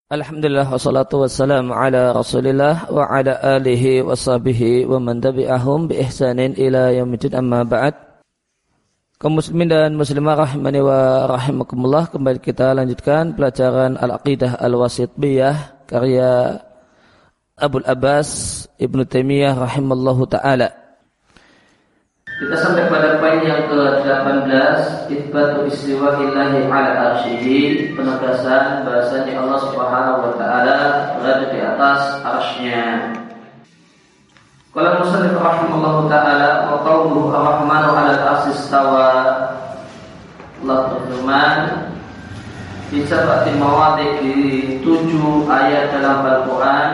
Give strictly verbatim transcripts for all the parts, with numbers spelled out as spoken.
Alhamdulillah wassalatu wassalamu ala rasulillah wa ala alihi wa sahbihi wa man tabi'ahum bi ihsanin ila yaumiddin amma ba'd. Kaum muslimin dan muslimah rahimani wa rahimakumullah, kembali kita lanjutkan pelajaran Al-Aqidah Al-Wasithiyah karya Abul Abbas Ibnu Taimiyah rahimallahu ta'ala. Kita sampai pada poin yang ke delapan belas, itsbatu istiwa'illahi 'ala arsyihi, penegasan bahasanya Allah Subhanahu wa taala berada di atas arsy-Nya. Qala musannif rahimallahu taala wa qawluhu ar-rahmanu 'ala al-arsy istawa. Allah berfirman di sab'ati mawadhi, di tujuh ayat dalam Al-Qur'an,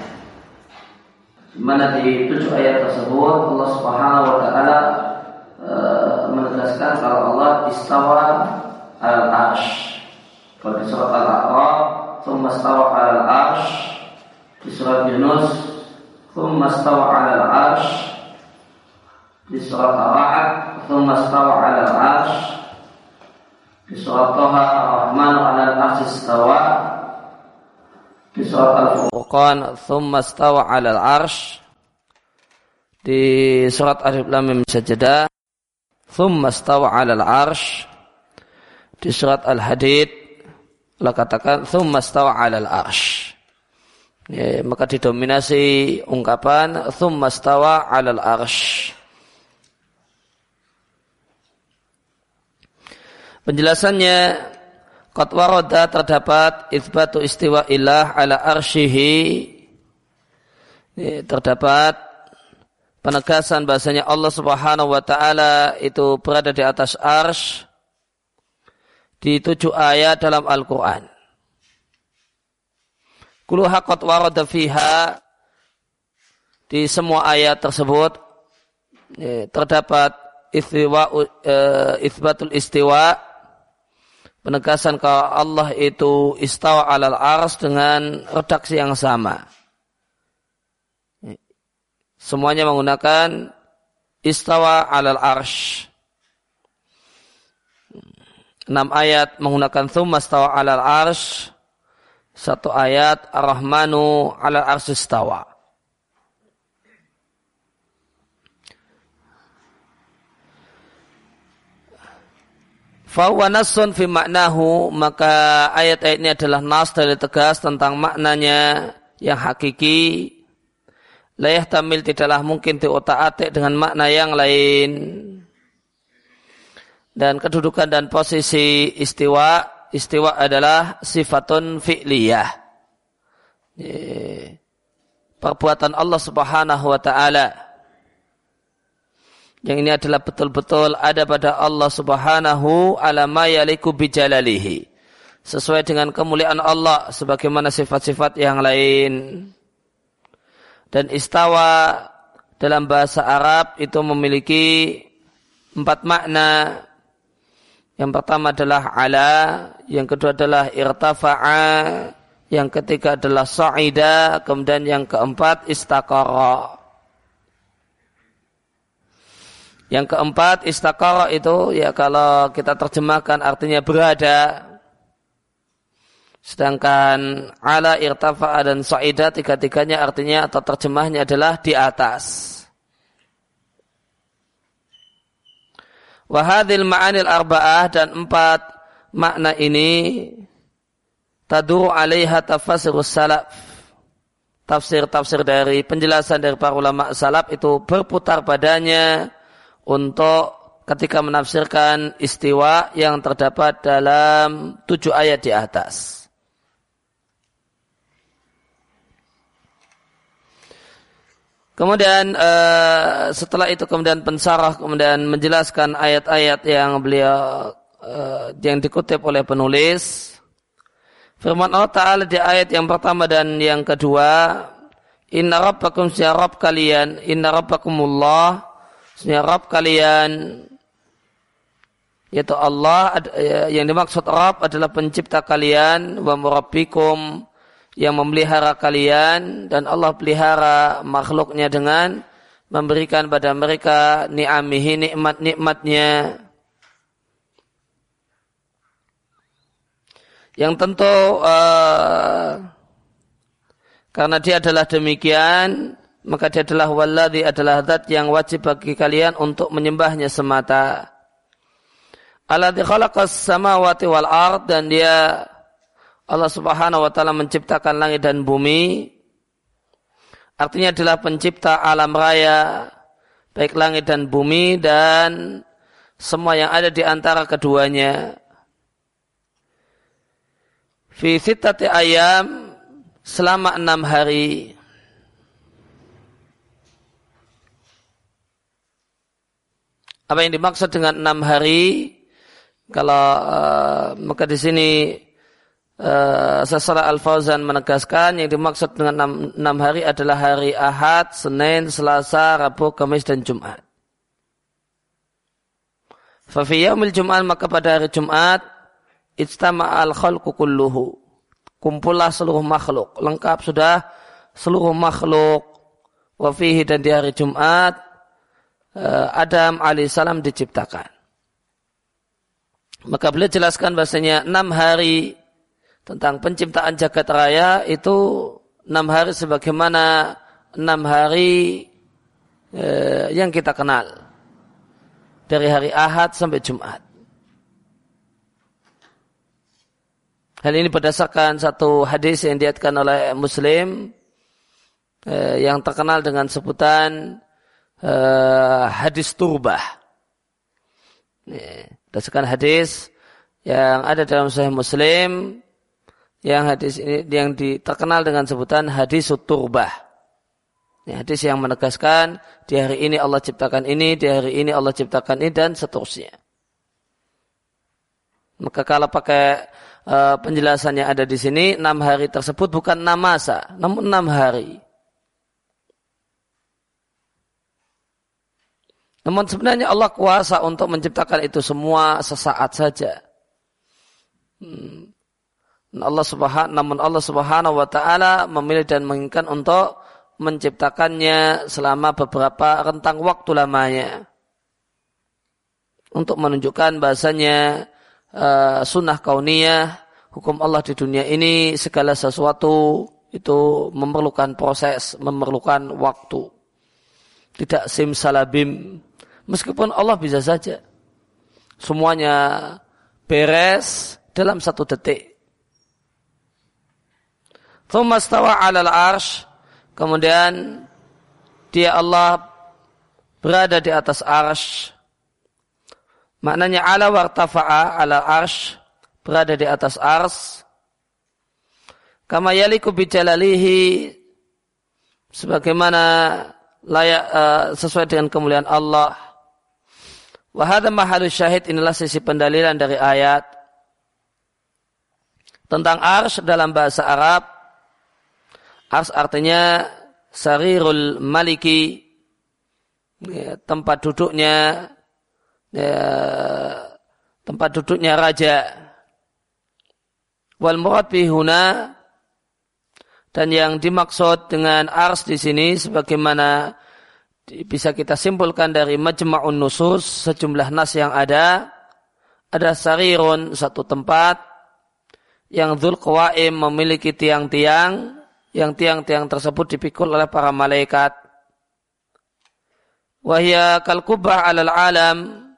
di mana di tujuh ayat tersebut Allah Subhanahu wa taala e, menegaskan kalau Allah istawa al-arsh. Kalau di surat Al-A'raf, "Tsumma istawa al-arsh." Di surat Yunus, "Tsumma istawa al-arsh." Di surat Ar-Ra'd, "Tsumma istawa al-arsh." Di surat Thaha, "Ar-Rahmanu 'ala al-arsh istawa." Di surat Al-Furqan, "Tsumma istawa 'alal 'arsy." Di surat Alif Lam Mim Sajdah, "Tsumma istawa 'alal 'arsy." Di surat Al-Hadid Allah katakan, "Tsumma istawa 'alal 'arsy." Ya, maka didominasi ungkapan "Tsumma istawa 'alal 'arsy." Penjelasannya, qad warada, terdapat itsbatu istiwa'illah 'ala arsyihi, terdapat penegasan bahasanya Allah Subhanahu wa taala itu berada di atas arsy di tujuh ayat dalam Al-Qur'an. Kulluha qad warada fiha, di semua ayat tersebut terdapat istiwa, itsbatul istiwa, penegasan kalau Allah itu istawa 'alal arsy dengan redaksi yang sama. Semuanya menggunakan istawa 'alal arsy. Enam ayat menggunakan tsumma istawa 'alal arsy. Satu ayat Ar-Rahmanu 'alal arsy istawa. Fahuwa nassun fi maknahu, maka ayat-ayat ini adalah nas, dalil tegas tentang maknanya yang hakiki. La yahtamil, tidaklah mungkin diotak-atik dengan makna yang lain. Dan kedudukan dan posisi istiwa, istiwa adalah sifatun fi'liyah, perbuatan Allah Subhanahu wa ta'ala. Yang ini adalah betul-betul ada pada Allah Subhanahu ala ma yaliku bijalalihi, sesuai dengan kemuliaan Allah sebagaimana sifat-sifat yang lain. Dan istawa dalam bahasa Arab itu memiliki empat makna. Yang pertama adalah ala, yang kedua adalah irtafa'a, yang ketiga adalah sa'ida, kemudian yang keempat istaqara. Yang keempat, istaqara itu ya kalau kita terjemahkan artinya berada. Sedangkan ala, irtafa'a dan sa'ida, tiga-tiganya artinya atau terjemahnya adalah di atas. Wa hadhil ma'anil arba'ah, dan empat makna ini taduru 'alaiha tafasirus salaf. Tafsir-tafsir dari penjelasan dari para ulama salaf itu berputar padanya untuk ketika menafsirkan istiwa yang terdapat dalam tujuh ayat di atas. Kemudian uh, setelah itu kemudian pensarah kemudian menjelaskan ayat-ayat yang beliau uh, yang dikutip oleh penulis. Firman Allah Ta'ala di ayat yang pertama dan yang kedua, "Inna rabbakum, ya Rabb kalian, inna rabbakumullah, ya Rabb kalian," yaitu Allah, yang dimaksud Rabb adalah pencipta kalian, "wa murabbikum," yang memelihara kalian, dan Allah pelihara makhluknya dengan memberikan pada mereka ni'amihi, nikmat-nikmatnya. Yang tentu uh, Karena dia adalah demikian, maka dia adalah walladzi adalah zat yang wajib bagi kalian untuk menyembahnya semata. Alladzi khalaqas samawati wal ard, dan dia Allah Subhanahu wa taala menciptakan langit dan bumi. Artinya adalah pencipta alam raya, baik langit dan bumi dan semua yang ada di antara keduanya. Fi sittati ayam, selama enam hari. Apa yang dimaksud dengan enam hari? Kalau uh, maka di sini uh, Syaikh Al-Fauzan menegaskan yang dimaksud dengan enam, enam hari adalah hari Ahad, Senin, Selasa, Rabu, Kamis dan Jumat. Fa fi yaumil Jum'ah, maka pada hari Jumat ijtama'al khalqu kulluhu, kumpullah seluruh makhluk, lengkap sudah seluruh makhluk. Wa fihi, dan di hari Jumat Adam alaihissalam diciptakan. Maka beliau jelaskan bahasanya enam hari tentang penciptaan jagat raya itu enam hari sebagaimana enam hari eh, yang kita kenal dari hari Ahad sampai Jumat. Hal ini berdasarkan satu hadis yang diatkan oleh Muslim eh, yang terkenal dengan sebutan eh, hadis turbah. Eh, berdasarkan hadis yang ada dalam Sahih Muslim, yang hadis ini yang terkenal dengan sebutan hadis turbah. Ini hadis yang menegaskan di hari ini Allah ciptakan ini, di hari ini Allah ciptakan ini dan seterusnya. Maka kalau pakai uh, penjelasannya ada di sini, enam hari tersebut bukan enam masa, namun enam hari. Namun sebenarnya Allah kuasa untuk menciptakan itu semua sesaat saja. Hmm. Allah subhanahu, namun Allah Subhanahu wa taala memilih dan menginginkan untuk menciptakannya selama beberapa rentang waktu lamanya. Untuk menunjukkan bahasanya uh, sunnah kauniyah, hukum Allah di dunia ini, segala sesuatu itu memerlukan proses, memerlukan waktu. Tidak simsalabim. Meskipun Allah bisa saja semuanya beres dalam satu detik. Tsumma stawa 'alal 'arsy, kemudian dia Allah berada di atas arsy. Maknanya ala wartafa'a 'ala arsy, berada di atas arsy. Kama yaliku bijalalihi, sebagaimana layak uh, sesuai dengan kemuliaan Allah. Wa hadza mahallu syahid, inilah sisi pendalilan dari ayat tentang arsy dalam bahasa Arab. Arsy artinya sarirul maliki, ya, tempat duduknya ya, tempat duduknya raja. Wal murad bihuna, dan yang dimaksud dengan arsy di sini sebagaimana bisa kita simpulkan dari majma'un nusus, sejumlah nas yang ada, ada sarirun, satu tempat yang dzul qawaim, memiliki tiang-tiang, yang tiang-tiang tersebut dipikul oleh para malaikat. Wahya kal kubah 'alal alam,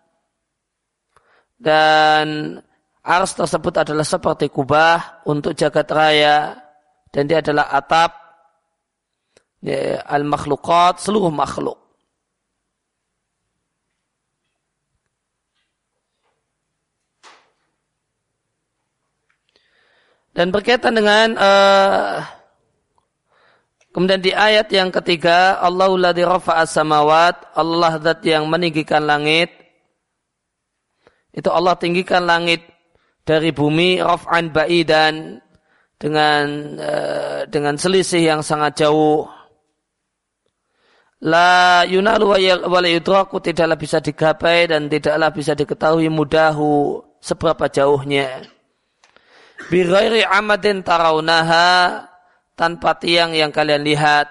dan arsy tersebut adalah seperti kubah untuk jagat raya, dan dia adalah atap ya, al-makhluqat, seluruh makhluk. Dan berkaitan dengan uh, kemudian di ayat yang ketiga, Allahu ladzi rafa'as samawat, Allah zat yang meninggikan langit. Itu Allah tinggikan langit dari bumi raf'an ba'idan, dengan uh, dengan selisih yang sangat jauh. La yunalu wa la yudraku, tidaklah bisa digapai dan tidaklah bisa diketahui mudahu seberapa jauhnya. Bi ghairi amadin tarawunaha, tanpa tiang yang kalian lihat.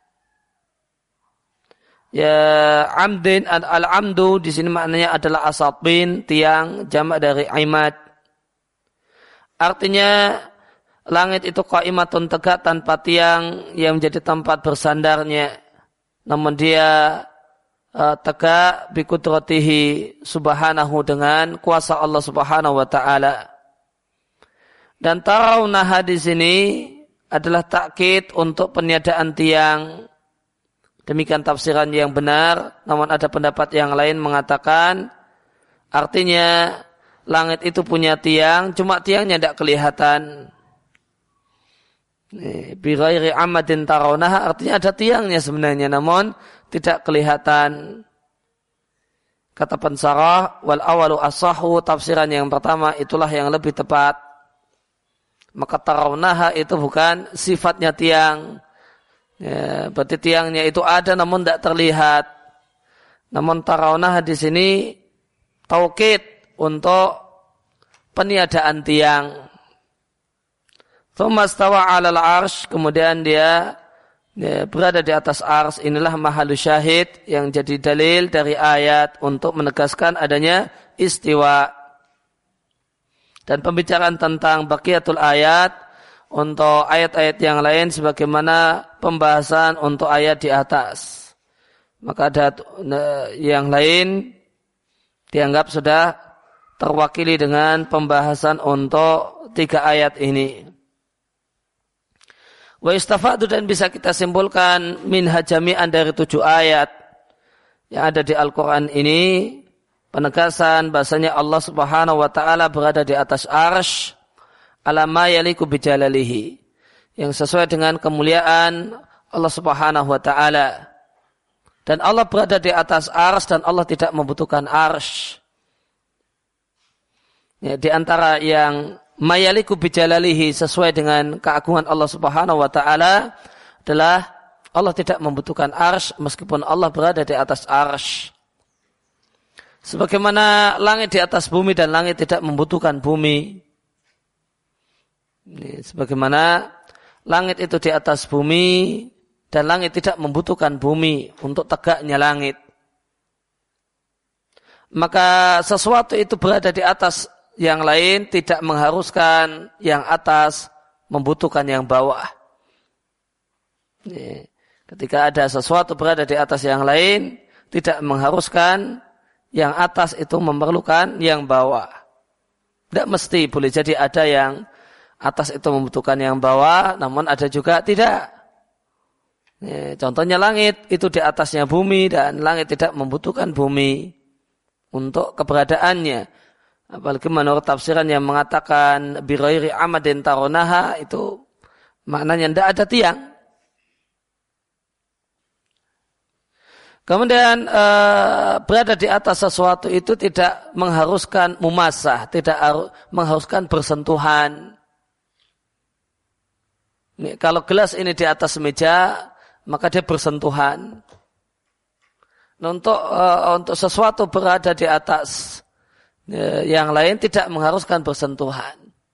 Ya, amdin al-amdu di sini maknanya adalah asabin, tiang, jamak dari imad. Artinya langit itu qaimatun tegak tanpa tiang yang menjadi tempat bersandarnya, namun dia uh, tegak bi qudratihi subhanahu dengan kuasa Allah Subhanahu wa taala. Dan tarawnaha di sini adalah takkid untuk peniadaan tiang. Demikian tafsiran yang benar, namun ada pendapat yang lain mengatakan artinya langit itu punya tiang, cuma tiangnya tidak kelihatan. Bi ghairi amadin tarawnaha artinya ada tiangnya sebenarnya, namun tidak kelihatan. Kata pensarah, wal awalu asahu, tafsiran yang pertama itulah yang lebih tepat. Maka tarawnaha itu bukan sifatnya tiang. Ya, berarti tiangnya itu ada namun tidak terlihat. Namun tarawnaha di sini taukid untuk peniadaan tiang. Tsumma stawa 'alal 'arsy, kemudian dia, dia berada di atas ars. Inilah mahallu syahid yang jadi dalil dari ayat untuk menegaskan adanya istiwa. Dan pembicaraan tentang baqiyatul ayat untuk ayat-ayat yang lain sebagaimana pembahasan untuk ayat di atas. Maka ada yang lain dianggap sudah terwakili dengan pembahasan untuk tiga ayat ini. Wa istafadu, dan bisa kita simpulkan minha jami'an dari tujuh ayat yang ada di Al-Quran ini, penegasan bahasanya Allah Subhanahu wa taala berada di atas arsy ala ma yaliku bijalalihi, yang sesuai dengan kemuliaan Allah Subhanahu wa taala. Dan Allah berada di atas arsy dan Allah tidak membutuhkan arsy. Ya, di antara yang mayaliku bijalalihi sesuai dengan keagungan Allah Subhanahu wa taala adalah Allah tidak membutuhkan arsy meskipun Allah berada di atas arsy. Sebagaimana langit di atas bumi dan langit tidak membutuhkan bumi. Ini, sebagaimana langit itu di atas bumi dan langit tidak membutuhkan bumi untuk tegaknya langit. Maka sesuatu itu berada di atas yang lain tidak mengharuskan yang atas membutuhkan yang bawah. Ini, ketika ada sesuatu berada di atas yang lain tidak mengharuskan yang atas itu memerlukan yang bawah. Tidak mesti, boleh jadi ada yang atas itu membutuhkan yang bawah, namun ada juga tidak. Ya, contohnya langit itu di atasnya bumi dan langit tidak membutuhkan bumi untuk keberadaannya. Apalagi menurut tafsiran yang mengatakan bi ghairi amadin tarawnaha, itu maknanya tidak ada tiang. Kemudian e, berada di atas sesuatu itu tidak mengharuskan mumasah, tidak mengharuskan bersentuhan. Ini, kalau gelas ini di atas meja, maka dia bersentuhan. Nah, untuk e, untuk sesuatu berada di atas e, yang lain tidak mengharuskan bersentuhan.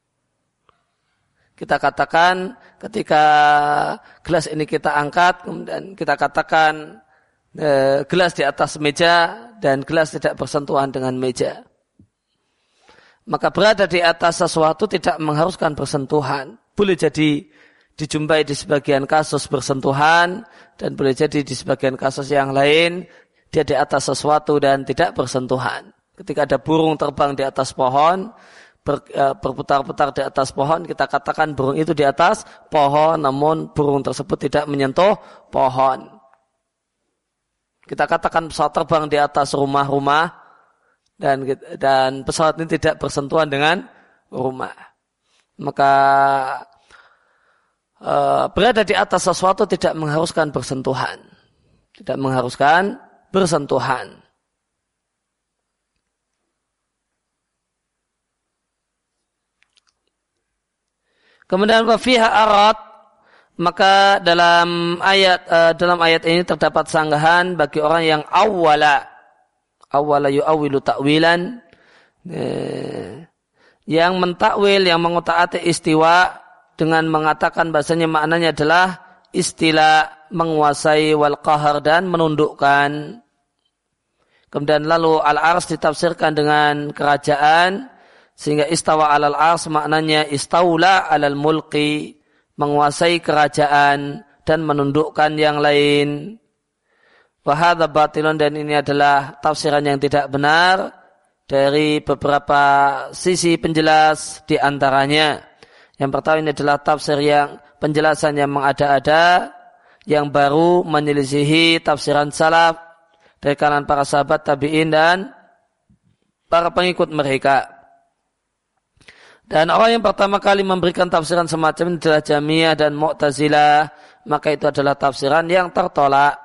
Kita katakan ketika gelas ini kita angkat, kemudian kita katakan e, gelas di atas meja dan gelas tidak bersentuhan dengan meja. Maka berada di atas sesuatu tidak mengharuskan bersentuhan. Boleh jadi dijumpai di sebagian kasus bersentuhan dan boleh jadi di sebagian kasus yang lain dia di atas sesuatu dan tidak bersentuhan. Ketika ada burung terbang di atas pohon, ber, e, berputar-putar di atas pohon, kita katakan burung itu di atas pohon, namun burung tersebut tidak menyentuh pohon. Kita katakan pesawat terbang di atas rumah-rumah dan dan pesawat ini tidak bersentuhan dengan rumah. Maka e, berada di atas sesuatu tidak mengharuskan bersentuhan. Tidak mengharuskan bersentuhan. Kemudian wa fiha arat, maka dalam ayat uh, dalam ayat ini terdapat sanggahan bagi orang yang awwala awwala yu'awwilu ta'wilan, eh, yang mentakwil, yang mengutak-atik istiwa dengan mengatakan bahasanya maknanya adalah istilah menguasai wal qahar dan menundukkan. Kemudian lalu al-ars ditafsirkan dengan kerajaan, Sehingga istawa alal ars maknanya istaula alal mulki, menguasai kerajaan dan menundukkan yang lain. Wa hadza batilun, dan ini adalah tafsiran yang tidak benar dari beberapa sisi penjelas di antaranya. Yang pertama, ini adalah tafsir yang penjelasan yang mengada-ada, yang baru menyelisihi tafsiran salaf dari kalangan para sahabat tabi'in dan para pengikut mereka. Dan orang yang pertama kali memberikan tafsiran semacam ini adalah Jahmiyah dan Mu'tazilah, maka itu adalah tafsiran yang tertolak.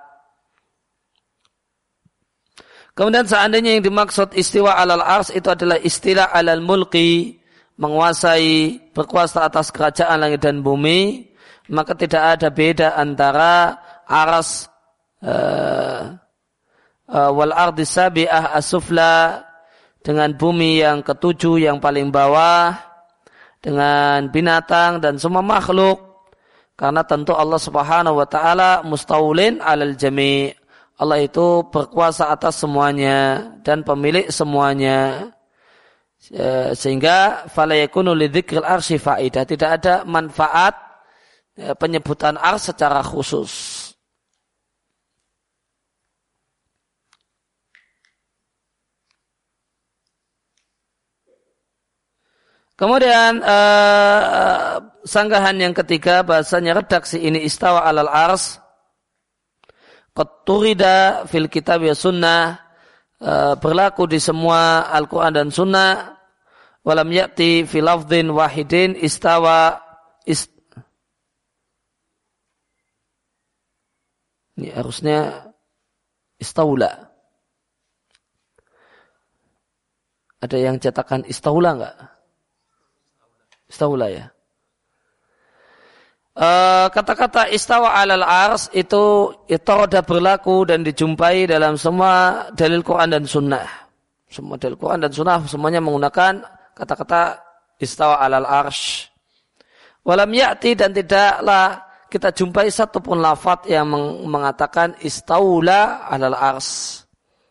Kemudian seandainya yang dimaksud istiwa alal ars itu adalah istilah alal mulki, menguasai, berkuasa atas kerajaan langit dan bumi, maka tidak ada beda antara aras uh, uh, wal ardi sabi'ah as-sufla, dengan bumi yang ketujuh yang paling bawah, dengan binatang dan semua makhluk. Karena tentu Allah Subhanahu wa taala mustaulin 'alal jami'. Allah itu berkuasa atas semuanya dan pemilik semuanya. Sehingga fala yakunu lidzikril arsy faidah, tidak ada manfaat penyebutan ars secara khusus. Kemudian uh, sanggahan yang ketiga, bahasanya redaksi ini istawa alal ars qad turida fil kitab wa sunnah, uh, berlaku di semua Al-Quran dan Sunnah. Walam ya'ti fi lafdhin wahidin istawa ist Ini harusnya istaula. Ada yang cetakan istaula enggak? Istaula ya. E, kata-kata istawa alal ars itu itu ada berlaku dan dijumpai dalam semua dalil Quran dan Sunnah. Semua dalil Quran dan Sunnah semuanya menggunakan kata-kata istawa alal ars. Walam ya'ti, dan tidaklah kita jumpai satu pun lafaz yang mengatakan istaula alal ars.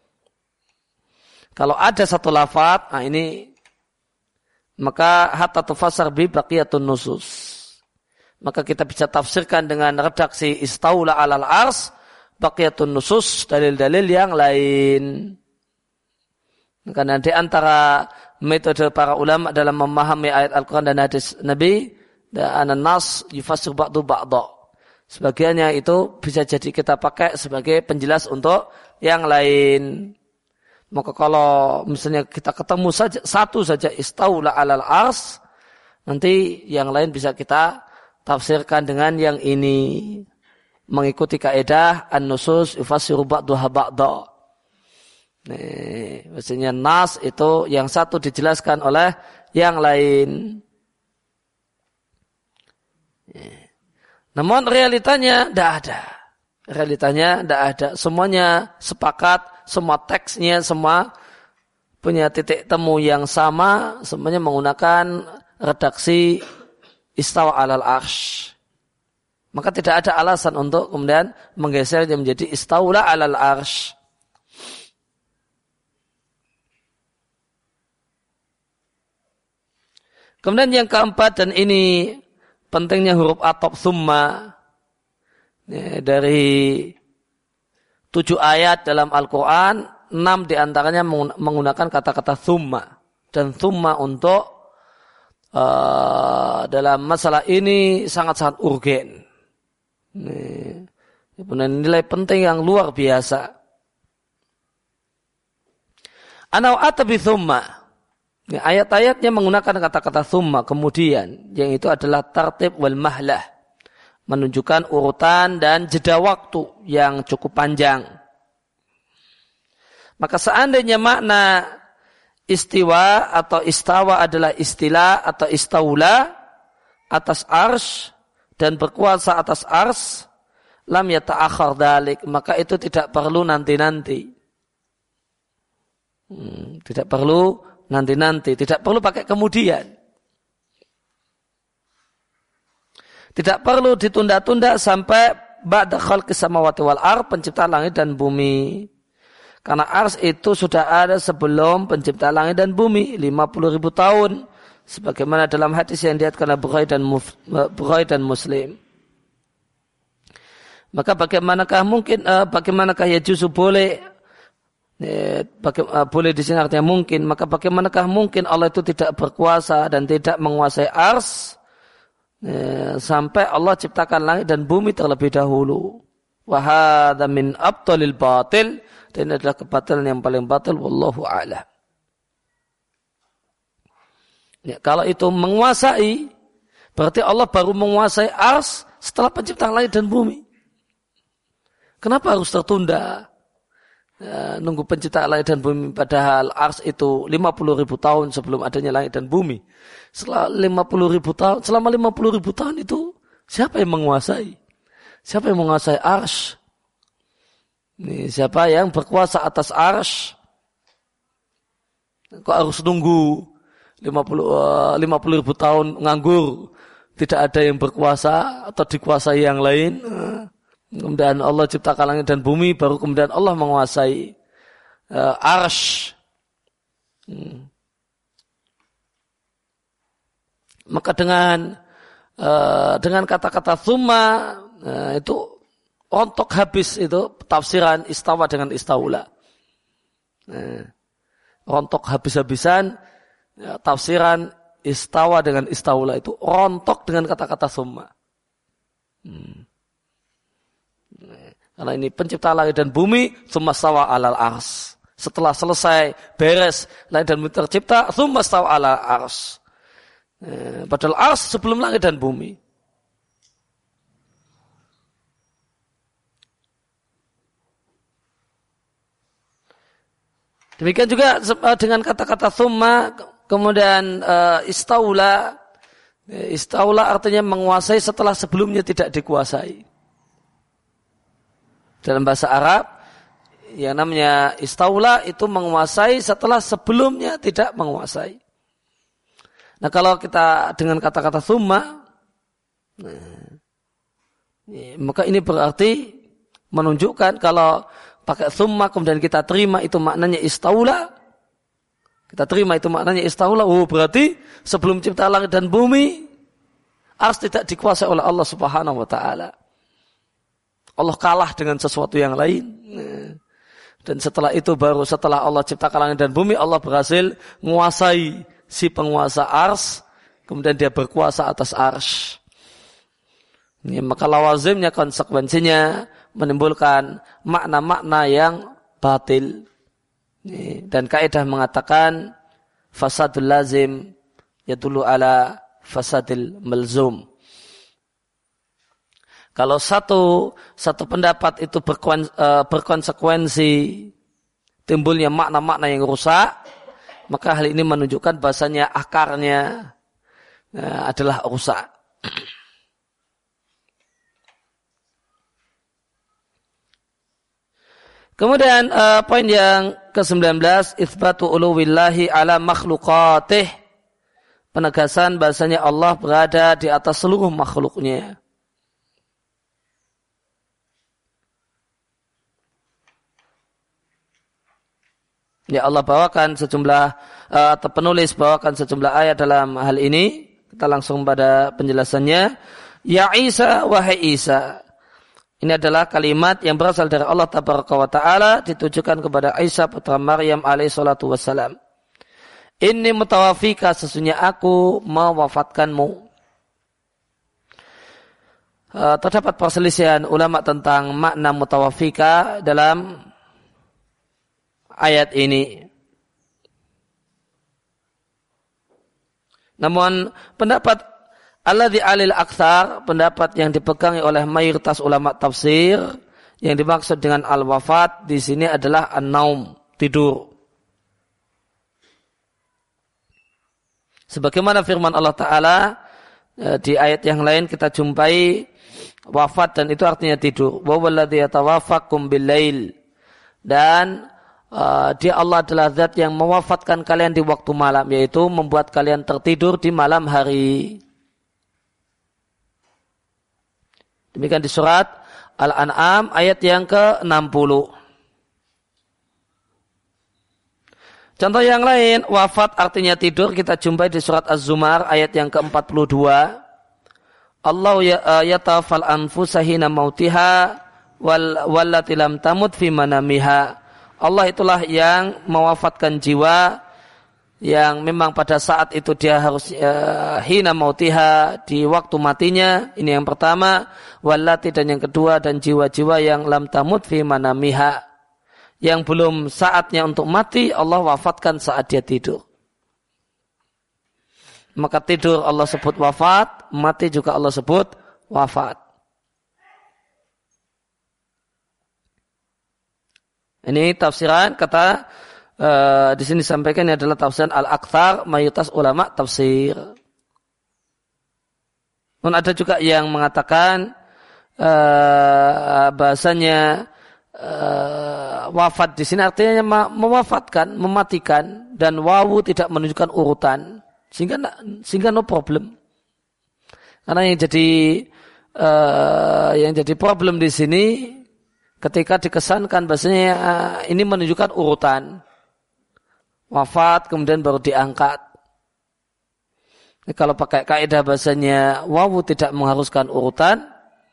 Kalau ada satu lafaz, nah ini maka hatta tufassar bi baqiyatun nusus. Maka kita bisa tafsirkan dengan redaksi istaula alal ars baqiyatun nusus, dalil-dalil yang lain. Karena di antara metode para ulama dalam memahami ayat Al-Quran dan hadis Nabi, dan nas yufassir ba'du ba'da. Sebagiannya itu bisa jadi kita pakai sebagai penjelas untuk yang lain. Maka kalau misalnya kita ketemu saja satu saja istaula alal ars, nanti yang lain bisa kita tafsirkan dengan yang ini, mengikuti kaidah an-nusus yufassiru ba'duha ba'da. Nih, maksudnya nas itu yang satu dijelaskan oleh yang lain. Namun realitanya tidak ada. Realitanya tidak ada. Semuanya sepakat, semua teksnya, semua punya titik temu yang sama. Semuanya menggunakan redaksi istawa alal arsh. Maka tidak ada alasan untuk kemudian menggesernya menjadi istaula alal arsh. Kemudian yang keempat, dan ini pentingnya huruf atop summa, ya, dari tujuh ayat dalam Al-Quran, enam diantaranya menggunakan kata-kata summa. Dan summa untuk uh, dalam masalah ini sangat-sangat urgen. Ini punya nilai penting yang luar biasa. Anau atabi summa. Ya, ayat-ayatnya menggunakan kata-kata summa kemudian, yang itu adalah tartib wal mahlah, menunjukkan urutan dan jeda waktu yang cukup panjang. Maka seandainya makna istiwa atau istawa adalah istilah atau istaula atas ars dan berkuasa atas ars, lam yata'akhir dalik, maka itu tidak perlu nanti-nanti. Hmm, tidak perlu nanti-nanti, tidak perlu pakai kemudian. Tidak perlu ditunda-tunda sampai ba'da khalqis samawati wal ardh, penciptaan langit dan bumi. Karena ars itu sudah ada sebelum penciptaan langit dan bumi, lima puluh ribu tahun. Sebagaimana dalam hadis yang diriwayatkan Bukhari dan, Bukhari dan Muslim. Maka bagaimanakah mungkin, uh, bagaimanakah ya justru boleh, eh, baga, uh, boleh di sini artinya mungkin, maka bagaimanakah mungkin Allah itu tidak berkuasa dan tidak menguasai ars, eh, sampai Allah ciptakan langit dan bumi terlebih dahulu. Wa hadza min abtalil batil. Dan ini adalah kebatilan yang paling batil, wallahu a'lam. Ya, kalau itu menguasai, berarti Allah baru menguasai ars setelah penciptaan langit dan bumi. Kenapa harus tertunda? Ya, nunggu penciptaan langit dan bumi, padahal ars itu lima puluh ribu tahun sebelum adanya langit dan bumi. Setelah lima puluh ribu tahun, selama lima puluh ribu tahun itu, siapa yang menguasai? Siapa yang menguasai ars? Ini siapa yang berkuasa atas arsy? Kok harus nunggu lima puluh ribu tahun nganggur, tidak ada yang berkuasa atau dikuasai yang lain? Kemudian Allah ciptakan langit dan bumi, baru kemudian Allah menguasai uh, arsy. Hmm. Maka dengan uh, dengan kata-kata tsumma uh, itu rontok habis itu tafsiran istawa dengan istaula. Nah, rontok habis-habisan ya, tafsiran istawa dengan istaula itu rontok dengan kata-kata summa. Hmm. Nah, karena ini pencipta langit dan bumi, summa stawa alal ars. Setelah selesai beres langit dan bumi tercipta, summa stawa alal ars. Nah, padahal ars sebelum langit dan bumi. Demikian juga dengan kata-kata thumma, kemudian uh, istaula. Istaula artinya menguasai setelah sebelumnya tidak dikuasai. Dalam bahasa Arab, yang namanya istaula itu menguasai setelah sebelumnya tidak menguasai. Nah kalau kita dengan kata-kata thumma, nah, maka ini berarti menunjukkan kalau pakai thumma kemudian kita terima itu maknanya istaula. Kita terima itu maknanya istaula. Oh berarti sebelum cipta langit dan bumi ars tidak dikuasai oleh Allah Subhanahu wa taala. Allah kalah dengan sesuatu yang lain. Dan setelah itu baru setelah Allah ciptakan langit dan bumi Allah berhasil menguasai si penguasa ars, kemudian dia berkuasa atas ars. Ini, maka lawazimnya konsekuensinya menimbulkan makna-makna yang batil. Dan kaidah mengatakan fasadul lazim yadullu ala fasadil malzum. Kalau satu satu pendapat itu berkonsekuensi timbulnya makna-makna yang rusak, maka hal ini menunjukkan bahasanya akarnya adalah rusak. Kemudian uh, poin yang ke sembilan belas, itsbatu uluwillahi ala makhluqatih. Penegasan bahasanya Allah berada di atas seluruh makhluknya. Ya Allah bawakan sejumlah uh, atau penulis bawakan sejumlah ayat dalam hal ini. Kita langsung pada penjelasannya. Ya Isa wahai Isa. Ini adalah kalimat yang berasal dari Allah Tabaraka wa Ta'ala ditujukan kepada Isa putra Maryam alaihi salatu wassalam. Inni mutawafika, sesungguhnya aku mewafatkanmu. Uh, terdapat perselisihan ulama tentang makna mutawafika dalam ayat ini. Namun pendapat alladzi alil aktsar, pendapat yang dipegangi oleh mayoritas ulama tafsir, yang dimaksud dengan al-wafat di sini adalah an-naum, tidur. Sebagaimana firman Allah Ta'ala di ayat yang lain kita jumpai wafat dan itu artinya tidur. Wa walladzi yatawaffakum bil-lail, dan uh, dia Allah adalah zat yang mewafatkan kalian di waktu malam, yaitu membuat kalian tertidur di malam hari. Demikian di surat Al-An'am ayat yang ke enam puluh. Contoh yang lain, wafat artinya tidur, kita jumpai di surat Az-Zumar ayat yang ke empat puluh dua. Allah yatawafal anfusa hina mautiha wal wallati lam tamut fi manamiha. Allah itulah yang mewafatkan jiwa yang memang pada saat itu dia harus uh, hina mautiha, di waktu matinya. Ini yang pertama. Wallati, dan yang kedua, dan jiwa-jiwa yang lam tamut fi manamiha, yang belum saatnya untuk mati, Allah wafatkan saat dia tidur. Maka tidur Allah sebut wafat, mati juga Allah sebut wafat. Ini tafsiran kata uh, di sini disampaikan ini adalah tafsiran al-aktsar mayoritas ulama tafsir. Dan ada juga yang mengatakan uh, bahasanya Uh, wafat di sini artinya mewafatkan, mematikan, dan wawu tidak menunjukkan urutan, sehingga sehingga no problem. Karena yang jadi uh, yang jadi problem di sini ketika dikesankan bahasanya uh, ini menunjukkan urutan, wafat kemudian baru diangkat. Jadi, kalau pakai kaidah bahasanya wawu tidak mengharuskan urutan,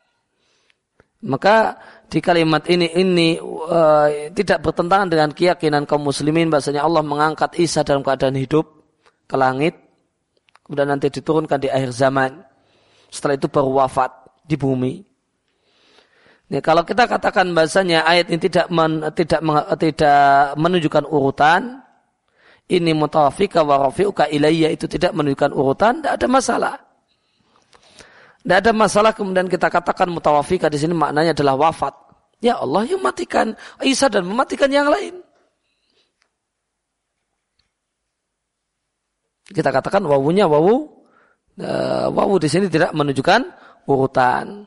maka di kalimat ini ini uh, tidak bertentangan dengan keyakinan kaum muslimin bahasanya Allah mengangkat Isa dalam keadaan hidup ke langit, kemudian nanti diturunkan di akhir zaman. Setelah itu baru wafat di bumi. Nah, kalau kita katakan bahasanya ayat ini tidak men, tidak tidak menunjukkan urutan, ini mutawafika wa rafi'uka ilayya, itu tidak menunjukkan urutan, tidak ada masalah. Tidak ada masalah kemudian kita katakan mutawafika di sini maknanya adalah wafat. Ya Allah yang matikan Isa dan mematikan yang lain. Kita katakan wawunya wawu, uh, wawu di sini tidak menunjukkan urutan.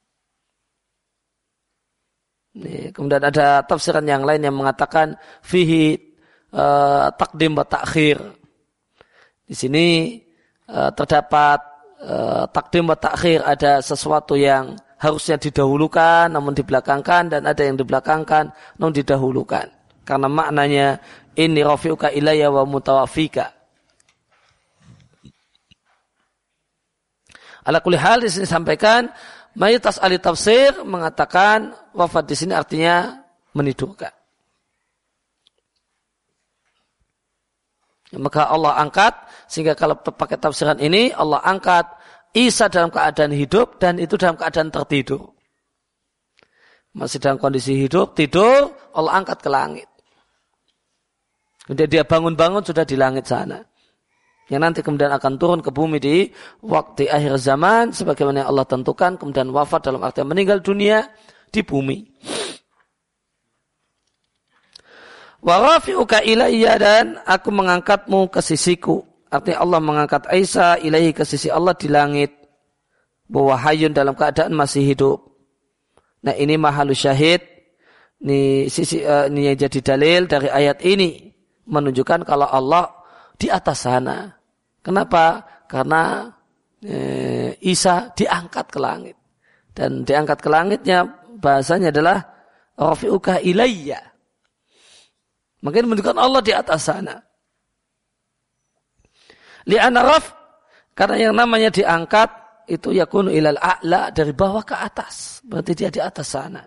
Nih, kemudian ada tafsiran yang lain yang mengatakan fihi uh, takdim wa ta'khir. Di sini uh, terdapat Uh, takdim wa ta'khir, ada sesuatu yang harusnya didahulukan namun dibelakangkan, dan ada yang dibelakangkan namun didahulukan. Karena maknanya inni rafi'uka ilayya wa mutawafika. Ala kulli hal di sini sampaikan mayoritas ahli tafsir mengatakan wafat di sini artinya menidurkan. Maka Allah angkat, sehingga kalau pakai tafsiran ini Allah angkat Isa dalam keadaan hidup dan itu dalam keadaan tertidur. Masih dalam kondisi hidup, tidur, Allah angkat ke langit. Kemudian dia bangun-bangun sudah di langit sana. Yang nanti kemudian akan turun ke bumi di waktu akhir zaman sebagaimana Allah tentukan, kemudian wafat dalam arti meninggal dunia di bumi. Wa rafi'uka ilayya, dan aku mengangkatmu ke sisiku. Artinya Allah mengangkat Isa ilaihi ke sisi Allah di langit. Bahwa hayyun dalam keadaan masih hidup. Nah ini mahalus syahid. Ini, sisi, uh, ini yang jadi dalil dari ayat ini. Menunjukkan kalau Allah di atas sana. Kenapa? Karena eh, Isa diangkat ke langit. Dan diangkat ke langitnya bahasanya adalah rafi'uka ilayya. Mungkin menunjukkan Allah di atas sana. Li'anna raf, karena yang namanya diangkat itu yakunu ilal a'la, dari bawah ke atas. Berarti dia di atas sana.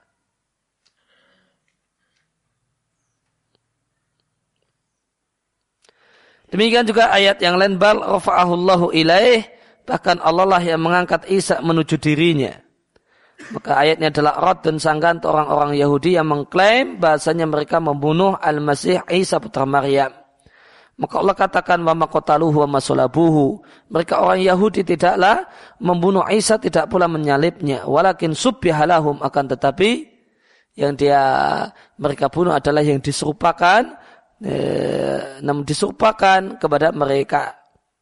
Demikian juga ayat yang lain, bal rafa'ahullahu ilaih, bahkan Allah lah yang mengangkat Isa menuju dirinya. Maka ayatnya adalah rad dan sanggahan orang-orang Yahudi yang mengklaim bahasanya mereka membunuh Al-Masih Isa putra Maryam. Maka Allah katakan wa maqataluhu wa masalabuhu. Mereka orang Yahudi tidaklah membunuh Isa, tidak pula menyalibnya. Walakin subbihalahum, akan tetapi yang dia mereka bunuh adalah yang diserupakan, eh, namun diserupakan kepada mereka.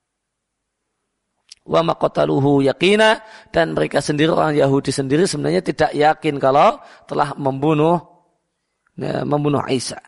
Wa maqataluhu yaqina, dan mereka sendiri orang Yahudi sendiri sebenarnya tidak yakin kalau telah membunuh ya, membunuh Isa.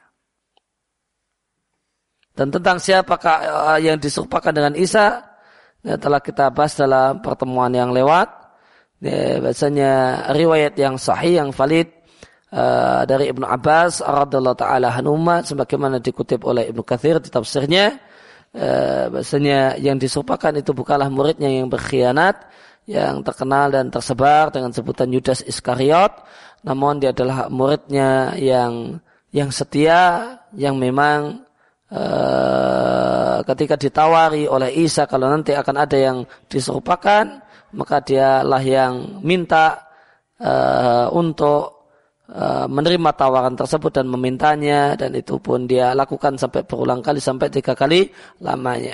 Dan tentang siapakah yang diserupakan dengan Isa ya, telah kita bahas dalam pertemuan yang lewat. Ya, bahasanya riwayat yang sahih yang valid uh, dari Ibnu Abbas radhiyallahu taala anhuma sebagaimana dikutip oleh Ibnu Katsir di tafsirnya, uh, bahasanya yang diserupakan itu bukanlah muridnya yang berkhianat, yang terkenal dan tersebar dengan sebutan Yudas Iskariot, namun dia adalah muridnya yang yang setia, yang memang uh, ketika ditawari oleh Isa kalau nanti akan ada yang diserupakan, maka dialah yang minta uh, untuk uh, menerima tawaran tersebut dan memintanya, dan itu pun dia lakukan sampai berulang kali, sampai tiga kali lamanya.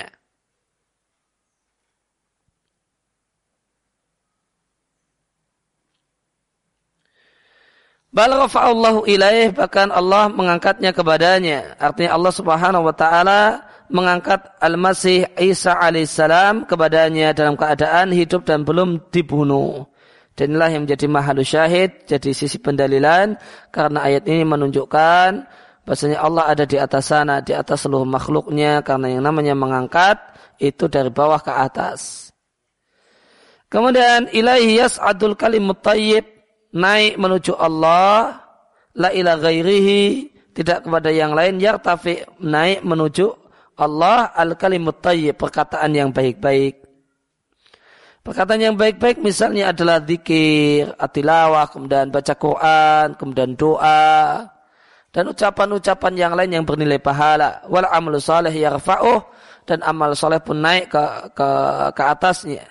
Bal rafa'allahu ilaih, bahkan Allah mengangkatnya kepadanya. Artinya Allah Subhanahu wa taala mengangkat Al-Masih Isa alaihissalam kepadanya dalam keadaan hidup dan belum dibunuh. Dan inilah yang menjadi mahallu syahid, jadi sisi pendalilan, karena ayat ini menunjukkan bahasanya Allah ada di atas sana, di atas seluruh makhluknya, karena yang namanya mengangkat itu dari bawah ke atas. Kemudian ilaihi yas'adul kalimut thayyib, naik menuju Allah, la ila ghairihi, tidak kepada yang lain, yartafi, naik menuju Allah, al kalimut thayyib, perkataan yang baik-baik. Perkataan yang baik-baik misalnya adalah zikir, tilawah, kemudian baca Quran, kemudian doa, dan ucapan-ucapan yang lain yang bernilai pahala. Wal amalu salih yarfa'uh, dan amal saleh pun naik ke ke ke atasnya.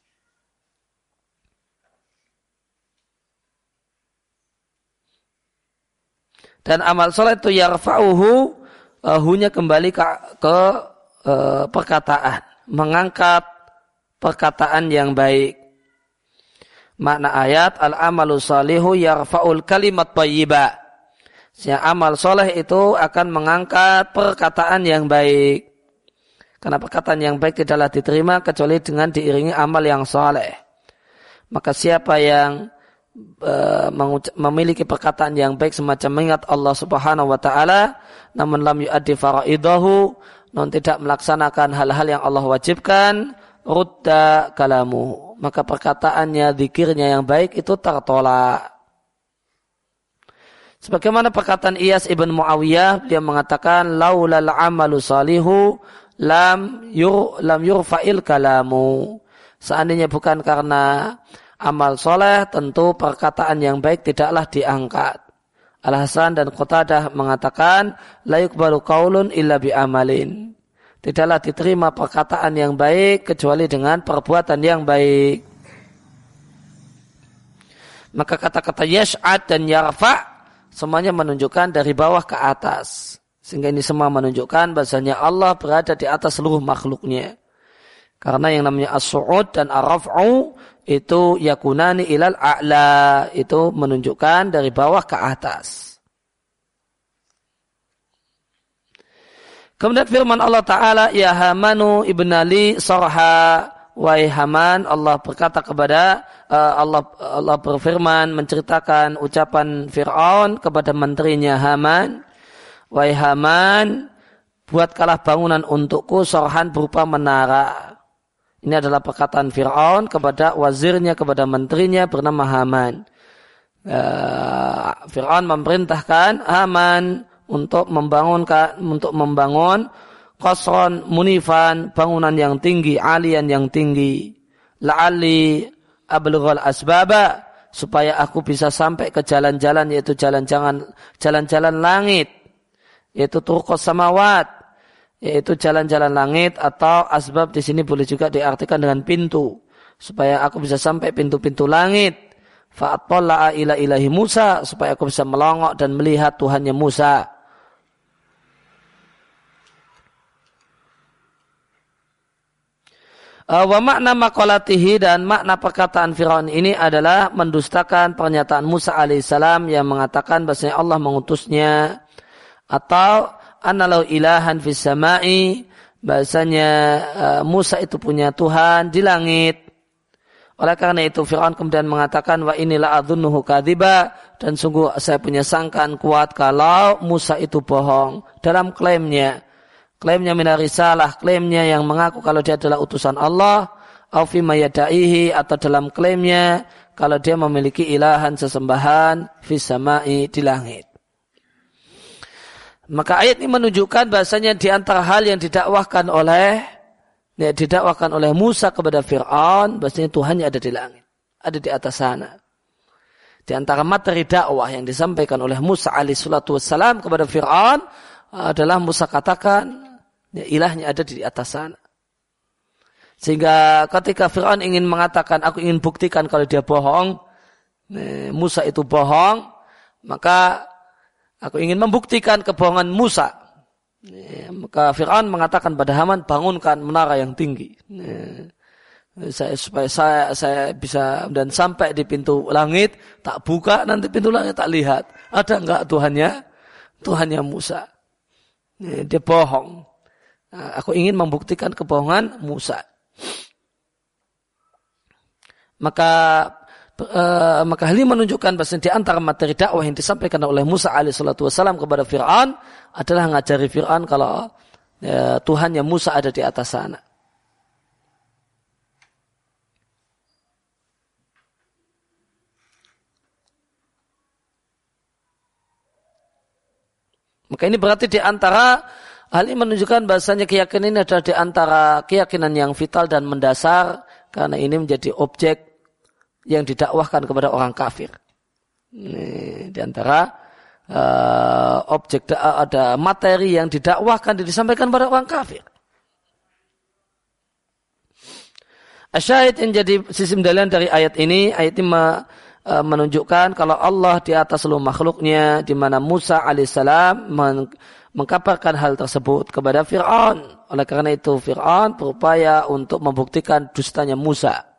Dan amal soleh itu yarfa'uhu, uh, hunya kembali ke, ke uh, perkataan, mengangkat perkataan yang baik. Makna ayat al-amalu salihu yarfa'ul kalimat thayyibah. Sehingga amal soleh itu akan mengangkat perkataan yang baik. Karena perkataan yang baik tidaklah diterima kecuali dengan diiringi amal yang soleh. Maka siapa yang memiliki perkataan yang baik semacam mengingat Allah Subhanahu wa taala namun lam yu'addi faraidahu, non tidak melaksanakan hal-hal yang Allah wajibkan, rudda kalamu, maka perkataannya, zikirnya yang baik itu tertolak. Sebagaimana perkataan Iyas ibn Muawiyah, dia mengatakan laulal amalu salihu lam yur lam yurfa'il kalamu, seandainya bukan karena amal soleh, tentu perkataan yang baik tidaklah diangkat. Al-Hasan dan Qatadah mengatakan, la yuqbalu qaulun illa bi amalin. Tidaklah diterima perkataan yang baik kecuali dengan perbuatan yang baik. Maka kata-kata yash'ad dan yarfa' semuanya menunjukkan dari bawah ke atas. Sehingga ini semua menunjukkan bahasanya Allah berada di atas seluruh makhluknya. Karena yang namanya as-su'ud dan ar-raf'u itu yakunani ilal a'la, itu menunjukkan dari bawah ke atas. Kemudian firman Allah Ta'ala, ya Hamanu ibn Ali sarha, wahai Haman, Allah berkata kepada uh, Allah Allah berfirman menceritakan ucapan Fir'aun kepada menterinya Haman, wahai Haman, buatkanlah bangunan untukku sarhan berupa menara. Ini adalah perkataan Fir'aun kepada wazirnya, kepada menterinya bernama Haman. Uh, Fir'aun memerintahkan Haman untuk membangun untuk membangun qasran munifan, bangunan yang tinggi, alian yang tinggi. La'alli ablughal asbaba, supaya aku bisa sampai ke jalan-jalan, yaitu jalan-jalan jalan-jalan langit, yaitu turqus samawat, yaitu jalan-jalan langit, atau asbab di sini boleh juga diartikan dengan pintu, supaya aku bisa sampai pintu-pintu langit. Fa'attalla'a ila ilahi Musa, supaya aku bisa melongok dan melihat Tuhannya Musa. Wa makna maqalatihi, dan makna perkataan Firaun ini adalah mendustakan pernyataan Musa alaihissalam yang mengatakan bahasanya Allah mengutusnya, atau analau ilahan fis sama'i, bahasanya uh, Musa itu punya Tuhan di langit. Oleh karena itu Fir'aun kemudian mengatakan, wa inilah adzunuhu kadziba, dan sungguh saya punya sangkaan kuat kalau Musa itu bohong dalam klaimnya. Klaimnya minar risalah, klaimnya yang mengaku kalau dia adalah utusan Allah, au fi ma yada'ihi, atau dalam klaimnya kalau dia memiliki ilahan sesembahan fis sama'i di langit. Maka ayat ini menunjukkan bahasanya di antara hal yang didakwahkan oleh ya, didakwahkan oleh Musa kepada Fir'aun, bahasanya Tuhannya ada di langit, ada di atas sana. Di antara materi dakwah yang disampaikan oleh Musa alaihi salatu wassalam kepada Fir'aun adalah Musa katakan ya, ilahnya ada di atas sana. Sehingga ketika Fir'aun ingin mengatakan, aku ingin buktikan kalau dia bohong, Musa itu bohong, maka aku ingin membuktikan kebohongan Musa. Maka Fir'aun mengatakan pada Haman, bangunkan menara yang tinggi. Saya, supaya saya, saya bisa dan sampai di pintu langit, tak buka, nanti pintu langit tak lihat. Ada enggak Tuhannya? Tuhannya Musa. Dia bohong. Aku ingin membuktikan kebohongan Musa. Maka uh, maka hal ini menunjukkan bahwa di antara materi dakwah yang disampaikan oleh Musa alaihi salatu wasallam kepada Fir'aun adalah ngajari Fir'aun kalau uh, Tuhannya Musa ada di atas sana. Maka ini berarti di antara hal ini menunjukkan bahasanya keyakinan ini adalah di antara keyakinan yang vital dan mendasar karena ini menjadi objek yang didakwahkan kepada orang kafir. Ini di antara uh, objek da- ada materi yang didakwahkan dan disampaikan kepada orang kafir. Asyahid yang jadi sisi pendalilan dari ayat ini, ayat ini ma, uh, menunjukkan kalau Allah di atas seluruh makhluknya, di mana Musa alaihissalam men- mengkabarkan hal tersebut kepada Fir'aun. Oleh karena itu Fir'aun berupaya untuk membuktikan dustanya Musa.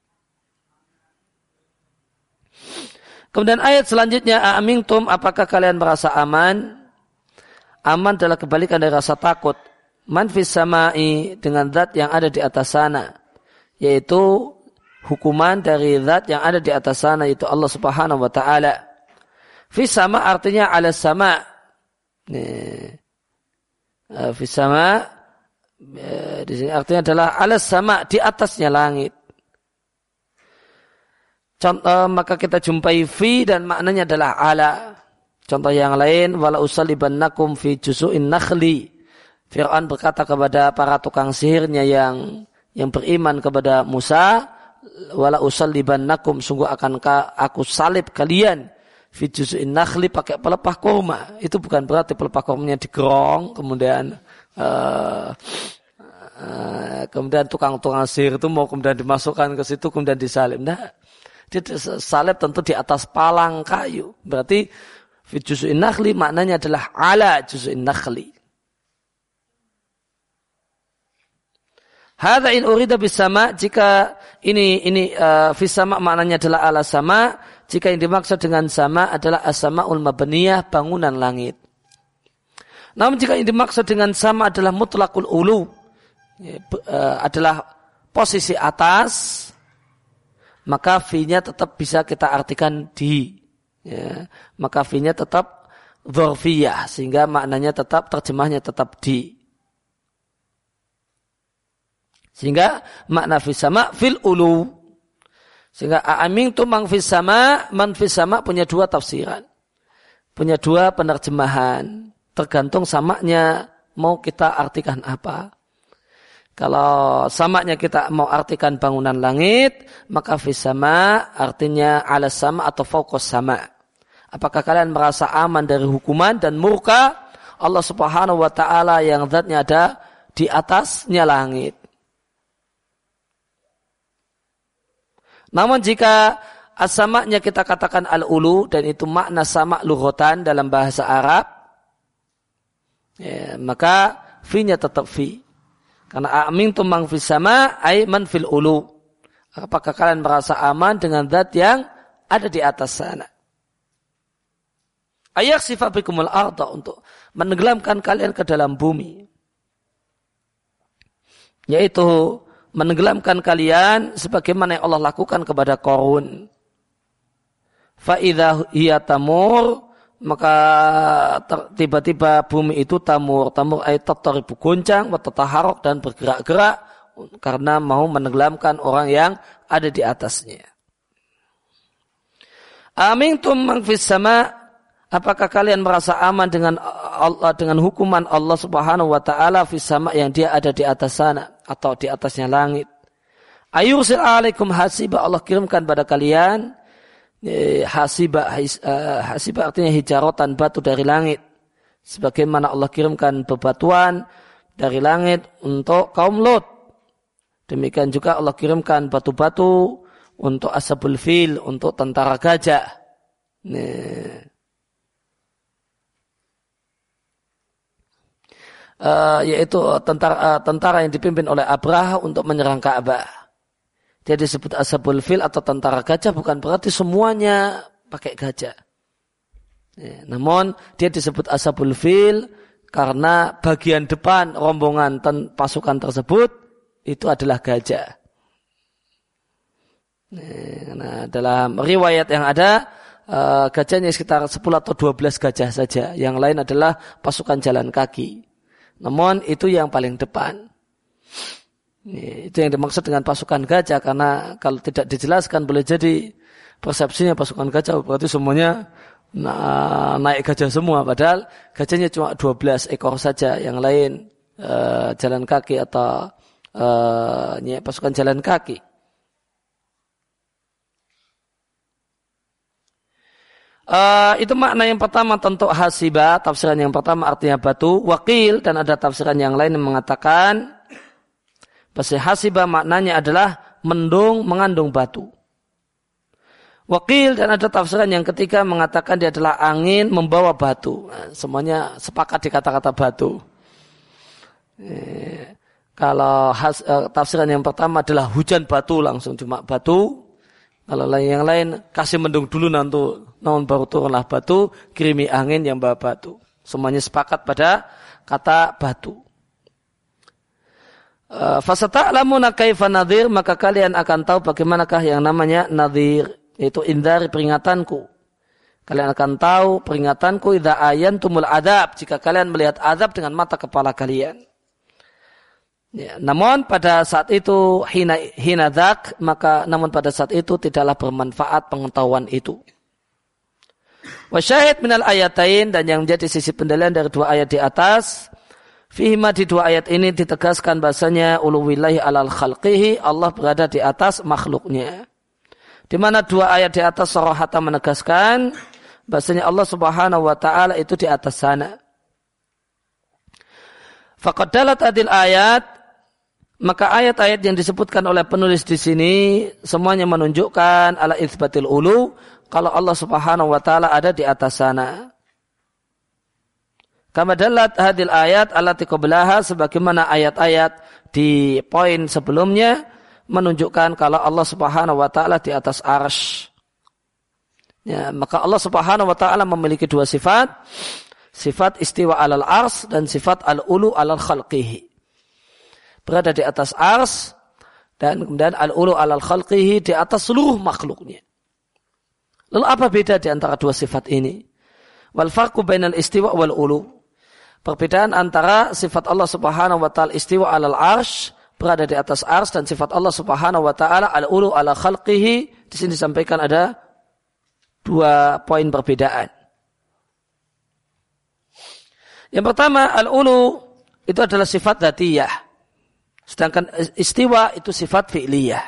Kemudian ayat selanjutnya, a'amintum, apakah kalian merasa aman? Aman adalah kebalikan dari rasa takut. Man fis sama'i, dengan zat yang ada di atas sana, yaitu hukuman dari zat yang ada di atas sana, yaitu Allah Subhanahu wa taala. Fis sama artinya ala sama. Nih. Fis sama di sini artinya adalah ala sama, di atasnya langit. Contoh, maka kita jumpai fi dan maknanya adalah ala. Contoh yang lain, wala usallibannakum fi juzu'in nakhli. Fir'aun berkata kepada para tukang sihirnya yang yang beriman kepada Musa, wala usallibannakum, sungguh akankah aku salib kalian fi juzu'in nakhli, pakai pelepah kurma. Itu bukan berarti pelepah kurmanya digerong kemudian uh, uh, kemudian tukang-tukang sihir itu mau kemudian dimasukkan ke situ kemudian disalib. Nah, dia salib tentu di atas palang kayu. Berarti fi juz'in nakhli maknanya adalah ala juz'in nakhli. Hadza in urida bis sama, jika ini ini uh, fi sama maknanya adalah ala sama, jika yang dimaksud dengan sama adalah as-samaul mabniyah, bangunan langit. Namun jika yang dimaksud dengan sama adalah mutlaqul ulu, ya, uh, adalah posisi atas, maka fi-nya tetap bisa kita artikan di. Ya. Maka fi-nya tetap dzarfiyah, sehingga maknanya tetap, terjemahnya tetap di. Sehingga makna fis sama fil ulu. Sehingga a'amintum man fis sama, man fis sama punya dua tafsiran. Punya dua penerjemahan. Tergantung samaknya mau kita artikan apa. Kalau samaknya kita mau artikan bangunan langit, maka fis sama artinya ala sama atau fauqas sama. Apakah kalian merasa aman dari hukuman dan murka Allah Subhanahu wa taala yang zatnya ada di atasnya langit? Namun jika as-sama'nya kita katakan al-ulu, dan itu makna sama lughatan dalam bahasa Arab, ya, maka fi-nya tetap fi. Karena a'mintum man fis sama' ay man fil ulu. Apakah kalian merasa aman dengan zat yang ada di atas sana? Ayakhsifa bikumul arda, untuk menenggelamkan kalian ke dalam bumi. Yaitu menenggelamkan kalian sebagaimana yang Allah lakukan kepada Qarun. Fa idza hiya tamur, maka tiba-tiba bumi itu tamur, tamur ay tattaribu, goncang, wa tataharrak, dan bergerak-gerak karena mau menenggelamkan orang yang ada di atasnya. Amintum man fis sama, apakah kalian merasa aman dengan Allah, dengan hukuman Allah Subhanahu wa taala fis sama yang dia ada di atas sana atau di atasnya langit. Ayursil alaikum hasiba, Allah kirimkan pada kalian eh, hasiba his, uh, hasiba artinya hijaratan, batu dari langit. Sebagaimana Allah kirimkan bebatuan dari langit untuk kaum Lot. Demikian juga Allah kirimkan batu-batu untuk ashabul fil, untuk tentara gajah. Nih. Uh, yaitu tentara uh, tentara yang dipimpin oleh Abraha untuk menyerang Ka'bah. Dia disebut ashabul fil atau tentara gajah, bukan berarti semuanya pakai gajah. Ya, namun dia disebut ashabul fil karena bagian depan rombongan ten, pasukan tersebut itu adalah gajah. Ya, nah, dalam riwayat yang ada uh, gajahnya sekitar sepuluh atau dua belas gajah saja. Yang lain adalah pasukan jalan kaki. Namun itu yang paling depan. Ya, itu yang dimaksud dengan pasukan gajah, karena kalau tidak dijelaskan boleh jadi persepsinya pasukan gajah berarti semuanya Nah, naik gajah semua, padahal gajahnya cuma dua belas ekor saja, yang lain uh, jalan kaki atau uh, pasukan jalan kaki. Uh, itu makna yang pertama tentu hasiba, tafsiran yang pertama artinya batu, wakil, dan ada tafsiran yang lain yang mengatakan bahasa hasiba maknanya adalah mendung mengandung batu. Wakil, dan ada tafsiran yang ketiga mengatakan dia adalah angin membawa batu. Nah, semuanya sepakat di kata-kata batu. Eh, kalau has, eh, tafsiran yang pertama adalah hujan batu, langsung cuma batu. Kalau yang lain kasih mendung dulu nanti namun baru turunlah batu, kirimi angin yang bawa batu. Semuanya sepakat pada kata batu. Eh, Fasata'lamuna kaifa nadhir, maka kalian akan tahu bagaimanakah yang namanya nadhir. Itu indari peringatanku. Kalian akan tahu peringatanku idza ayantumul adab, jika kalian melihat azab dengan mata kepala kalian. Ya, namun pada saat itu hina hinadak, maka namun pada saat itu tidaklah bermanfaat pengetahuan itu. Wa syahid minal ayatain, dan yang menjadi sisi pendalilan dari dua ayat di atas, fihima, di dua ayat ini ditegaskan bahasanya uluwillahi alal khalqihi, Allah berada di atas makhluknya. Di mana dua ayat di atas sarahatan menegaskan bahasanya Allah Subhanahu wa taala itu di atas sana. Faqad dalat adil ayat, maka ayat-ayat yang disebutkan oleh penulis di sini semuanya menunjukkan ala itsbatil ulu, kalau Allah Subhanahu wa taala ada di atas sana. Kama dalat hadil ayat allati qablaha, sebagaimana ayat-ayat di poin sebelumnya menunjukkan kalau Allah Subhanahu wa taala di atas arsy. Ya, maka Allah Subhanahu wa taala memiliki dua sifat, sifat istiwa alal arsy dan sifat al-ulu alal khalqihi. Berada di atas arsy dan kemudian al-ulu alal khalqihi, di atas seluruh makhluknya. Lalu apa beda di antara dua sifat ini? Wal farqu bainal istiwa wal ulu. Perbedaan antara sifat Allah Subhanahu wa taala istiwa alal arsy, berada di atas ars, dan sifat Allah Subhanahu wa taala al-ulu ala khalqihi, di sini disampaikan ada dua poin perbedaan. Yang pertama, al-ulu itu adalah sifat dzatiyah, sedangkan istiwa itu sifat fi'liyah.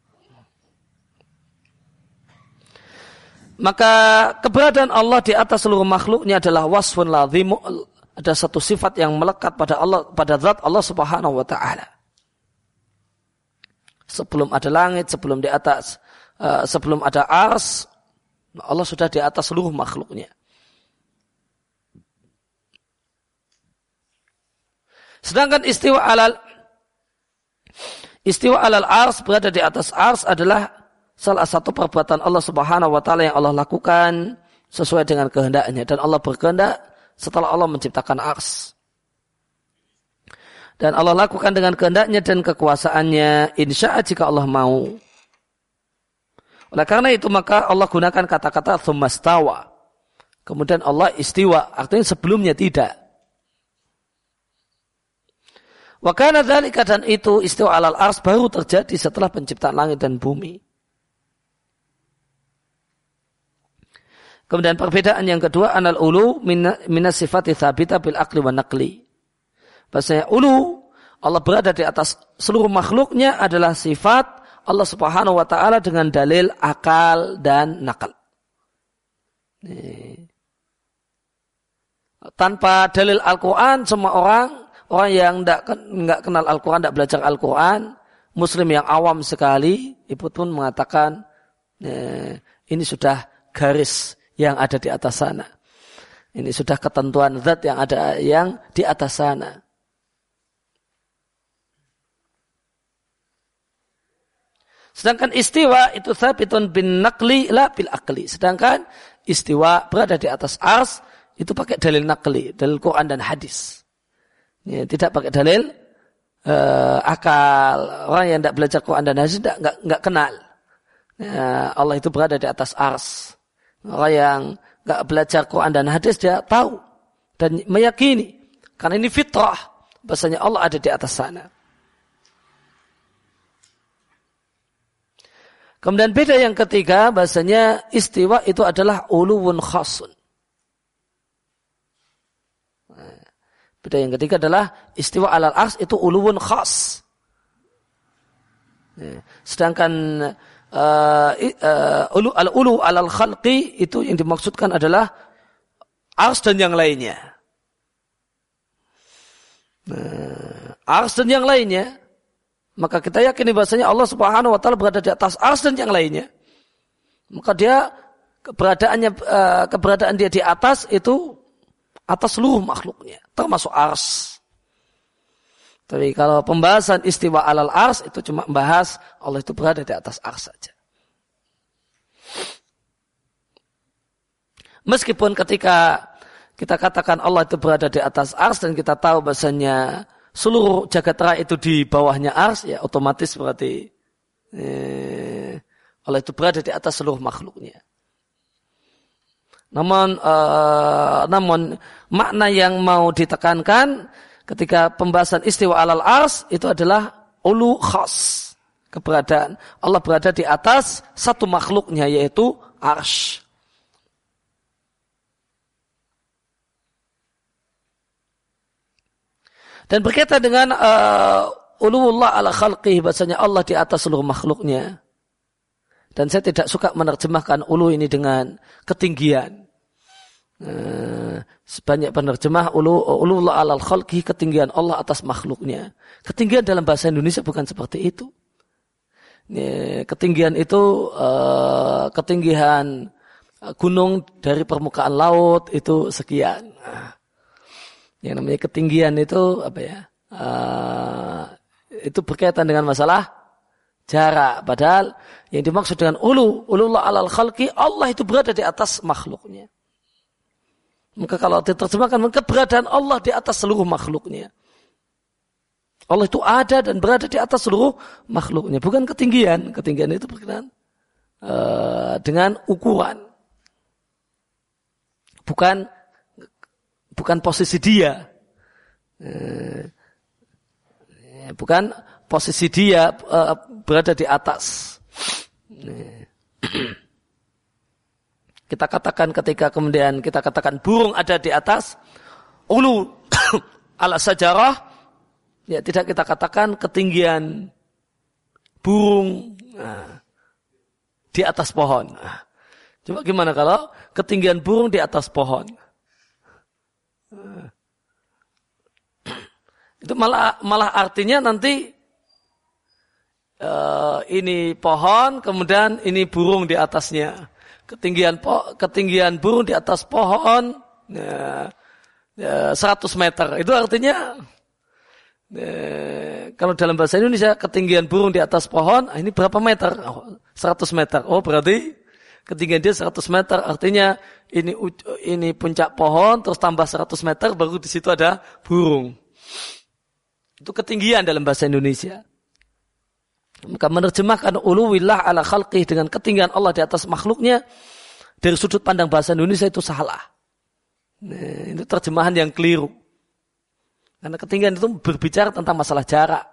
Maka keberadaan Allah di atas seluruh makhluknya adalah wasfun lazimu, ada satu sifat yang melekat pada Allah, pada zat Allah Subhanahu wa taala. Sebelum ada langit, sebelum di atas, uh, sebelum ada ars, Allah sudah di atas seluruh makhluknya. Sedangkan istiwa alal istiwa alal ars, berada di atas ars, adalah salah satu perbuatan Allah Subhanahu wa taala yang Allah lakukan sesuai dengan kehendaknya, dan Allah berkehendak setelah Allah menciptakan ars. Dan Allah lakukan dengan kehendaknya dan kekuasaannya, insya'a jika Allah mau. Oleh karena itu maka Allah gunakan kata-kata tsummastawa. Kemudian Allah istiwa, artinya sebelumnya tidak. Wa kana dzalika, dan itu istiwa alal ars baru terjadi setelah penciptaan langit dan bumi. Kemudian perbedaan yang kedua, anal ulu minas sifati tsabita bil aqli wa naqli. Bahasanya ulu, Allah berada di atas seluruh makhluknya adalah sifat Allah Subhanahu wa taala dengan dalil akal dan nakal. Nih. Tanpa dalil Al-Qur'an, semua orang orang yang enggak enggak kenal Al-Qur'an, enggak belajar Al-Qur'an, muslim yang awam sekali, itu pun mengatakan eh, ini sudah garis yang ada di atas sana. Ini sudah ketentuan zat yang ada yang di atas sana. Sedangkan istiwa itu tsabitun bin naqli la bil aqli. Sedangkan istiwa berada di atas ars itu pakai dalil naqli, dalil Quran dan hadis. Ya, tidak pakai dalil uh, akal. Orang yang tidak belajar Quran dan hadis tidak enggak, enggak kenal. Ya, Allah itu berada di atas ars. Orang yang enggak belajar Quran dan hadis dia tahu dan meyakini karena ini fitrah bahasanya Allah ada di atas sana. Kemudian beda yang ketiga, bahasanya istiwa itu adalah uluwun khasun. Beda yang ketiga adalah istiwa alal ars itu uluwun khas. Sedangkan uh, uh, ulu al ulu alal khalqi itu yang dimaksudkan adalah ars dan yang lainnya. Nah, ars dan yang lainnya. Maka kita yakini bahasanya Allah Subhanahu wa taala berada di atas ars dan yang lainnya. Maka dia keberadaannya keberadaan dia di atas itu atas seluruh makhluknya, termasuk ars. Tapi kalau pembahasan istiwa alal ars itu cuma membahas Allah itu berada di atas ars saja. Meskipun ketika kita katakan Allah itu berada di atas ars dan kita tahu bahasanya seluruh jagat raya itu di bawahnya ars, ya otomatis berarti eh, Allah itu berada di atas seluruh makhluknya. Namun, eh, namun makna yang mau ditekankan ketika pembahasan istiwa alal ars itu adalah ulu khas, keberadaan Allah berada di atas satu makhluknya yaitu arsy. Dan berkaitan dengan uh, uluwullah ala khalqih, bahasanya Allah di atas seluruh makhluknya. Dan saya tidak suka menerjemahkan ulu ini dengan ketinggian. Uh, sebanyak penerjemah ulu uluwullah ala khalqih, ketinggian Allah atas makhluknya. Ketinggian dalam bahasa Indonesia bukan seperti itu. Ini, ketinggian itu uh, ketinggian gunung dari permukaan laut itu sekian. Yang namanya ketinggian itu apa ya? Uh, itu berkaitan dengan masalah jarak. Padahal yang dimaksud dengan ulu, ulullah alal khalqi, Allah itu berada di atas makhluknya. Maka kalau diterjemahkan, keberadaan Allah di atas seluruh makhluknya. Allah itu ada dan berada di atas seluruh makhluknya. Bukan ketinggian. Ketinggian itu berkaitan uh, dengan ukuran. Bukan Bukan posisi dia, bukan posisi dia berada di atas. Kita katakan ketika kemudian kita katakan burung ada di atas, ulu ala sajarah, ya tidak kita katakan ketinggian burung di atas pohon. Coba gimana kalau ketinggian burung di atas pohon? Itu malah malah artinya nanti uh, ini pohon, kemudian ini burung di atasnya. Ketinggian po, ketinggian burung di atas pohon ya, ya, seratus meter. Itu artinya ya, kalau dalam bahasa Indonesia ketinggian burung di atas pohon, ini berapa meter? Oh, seratus meter. Oh, berarti ketinggian dia seratus meter, artinya ini ini puncak pohon terus tambah seratus meter baru di situ ada burung. Itu ketinggian dalam bahasa Indonesia. Maka menerjemahkan uluwillah ala khalqih dengan ketinggian Allah di atas makhluknya dari sudut pandang bahasa Indonesia itu salah. Nah, itu terjemahan yang keliru. Karena ketinggian itu berbicara tentang masalah jarak.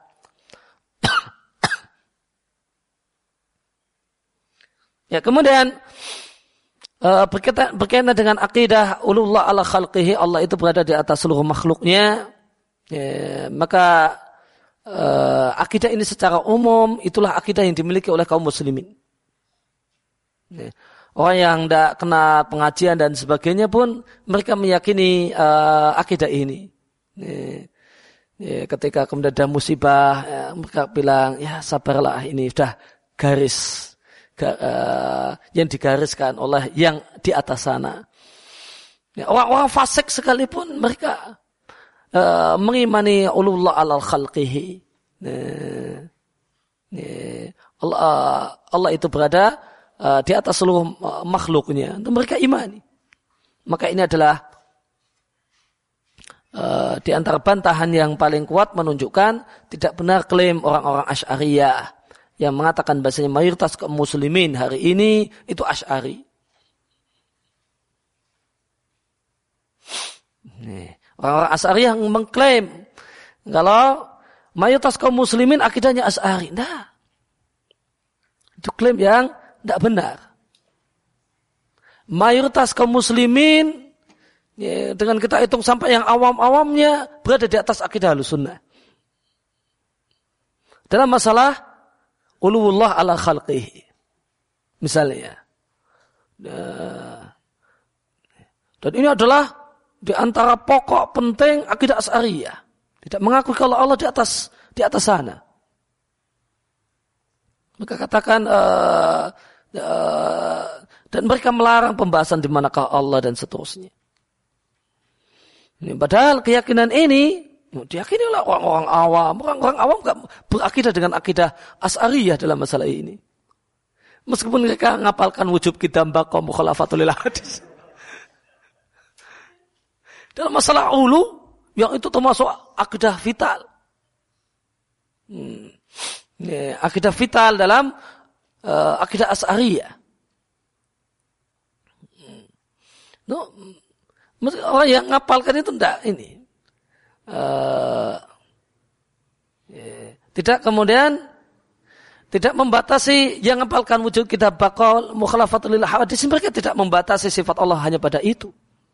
Ya, kemudian uh, berkaitan, berkaitan dengan akidah ulullah ala khalqihi, Allah itu berada di atas seluruh makhluknya, ya, maka uh, akidah ini secara umum itulah akidah yang dimiliki oleh kaum muslimin. Ya. Orang yang tidak kena pengajian dan sebagainya pun mereka meyakini uh, akidah ini. Ya. Ya, ketika kemudian ada musibah, ya, mereka bilang, ya sabarlah, ini sudah garis ga, uh, yang digariskan oleh yang di atas sana. Ya, orang-orang fasik sekalipun mereka uh, mengimani ulullah alal khalqihi. Ya, ya, Allah, Allah itu berada uh, di atas seluruh uh, makhluknya. Dan mereka imani. Maka ini adalah Uh, di antara bantahan yang paling kuat menunjukkan tidak benar klaim orang-orang Asy'ariyah yang mengatakan bahasanya mayoritas kaum muslimin hari ini itu Asy'ari. Nih, orang-orang Asy'ariyah yang mengklaim kalau mayoritas kaum muslimin akidahnya Asy'ari. Nah, itu klaim yang tidak benar. Mayoritas kaum muslimin, ya, dengan kita hitung sampai yang awam-awamnya berada di atas akidah Ahlussunnah. Dalam masalah uluwullah ala khalqihi. Misalnya. Dan ini adalah di antara pokok penting akidah Asy'ariyah. Tidak mengakui kalau Allah di atas di atas sana. Maka katakan uh, uh, dan mereka melarang pembahasan di manakah Allah dan seterusnya. Ini, padahal keyakinan ini diyakini oleh orang-orang awam. Orang-orang awam gak berakidah dengan akidah Asy'ariyah dalam masalah ini. Meskipun mereka ngapalkan wujub qidam baqa mukhalafatul lil hadis. Dalam masalah ulu, yang itu termasuk akidah vital. Hmm. Ini, akidah vital dalam uh, akidah Asy'ariyah. Hmm. No, orang yang ngapalkan itu enggak ini. Uh, ya, tidak kemudian tidak membatasi yang ngapalkan wujud kitab baqal mukhalafatul lil hadis, mereka tidak membatasi sifat Allah hanya pada itu.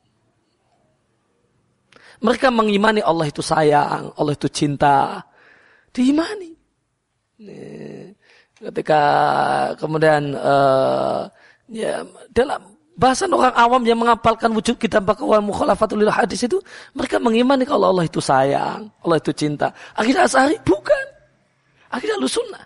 Mereka mengimani Allah itu sayang, Allah itu cinta. Diimani. Ya, ketika kemudian uh, ya dalam bahasan orang awam yang menghafalkan wujud kitab baqal mukhalafatul lil hadis itu, mereka mengimani kalau Allah itu sayang, Allah itu cinta. Akidah Asy'ari bukan. Akidah Ahlussunnah.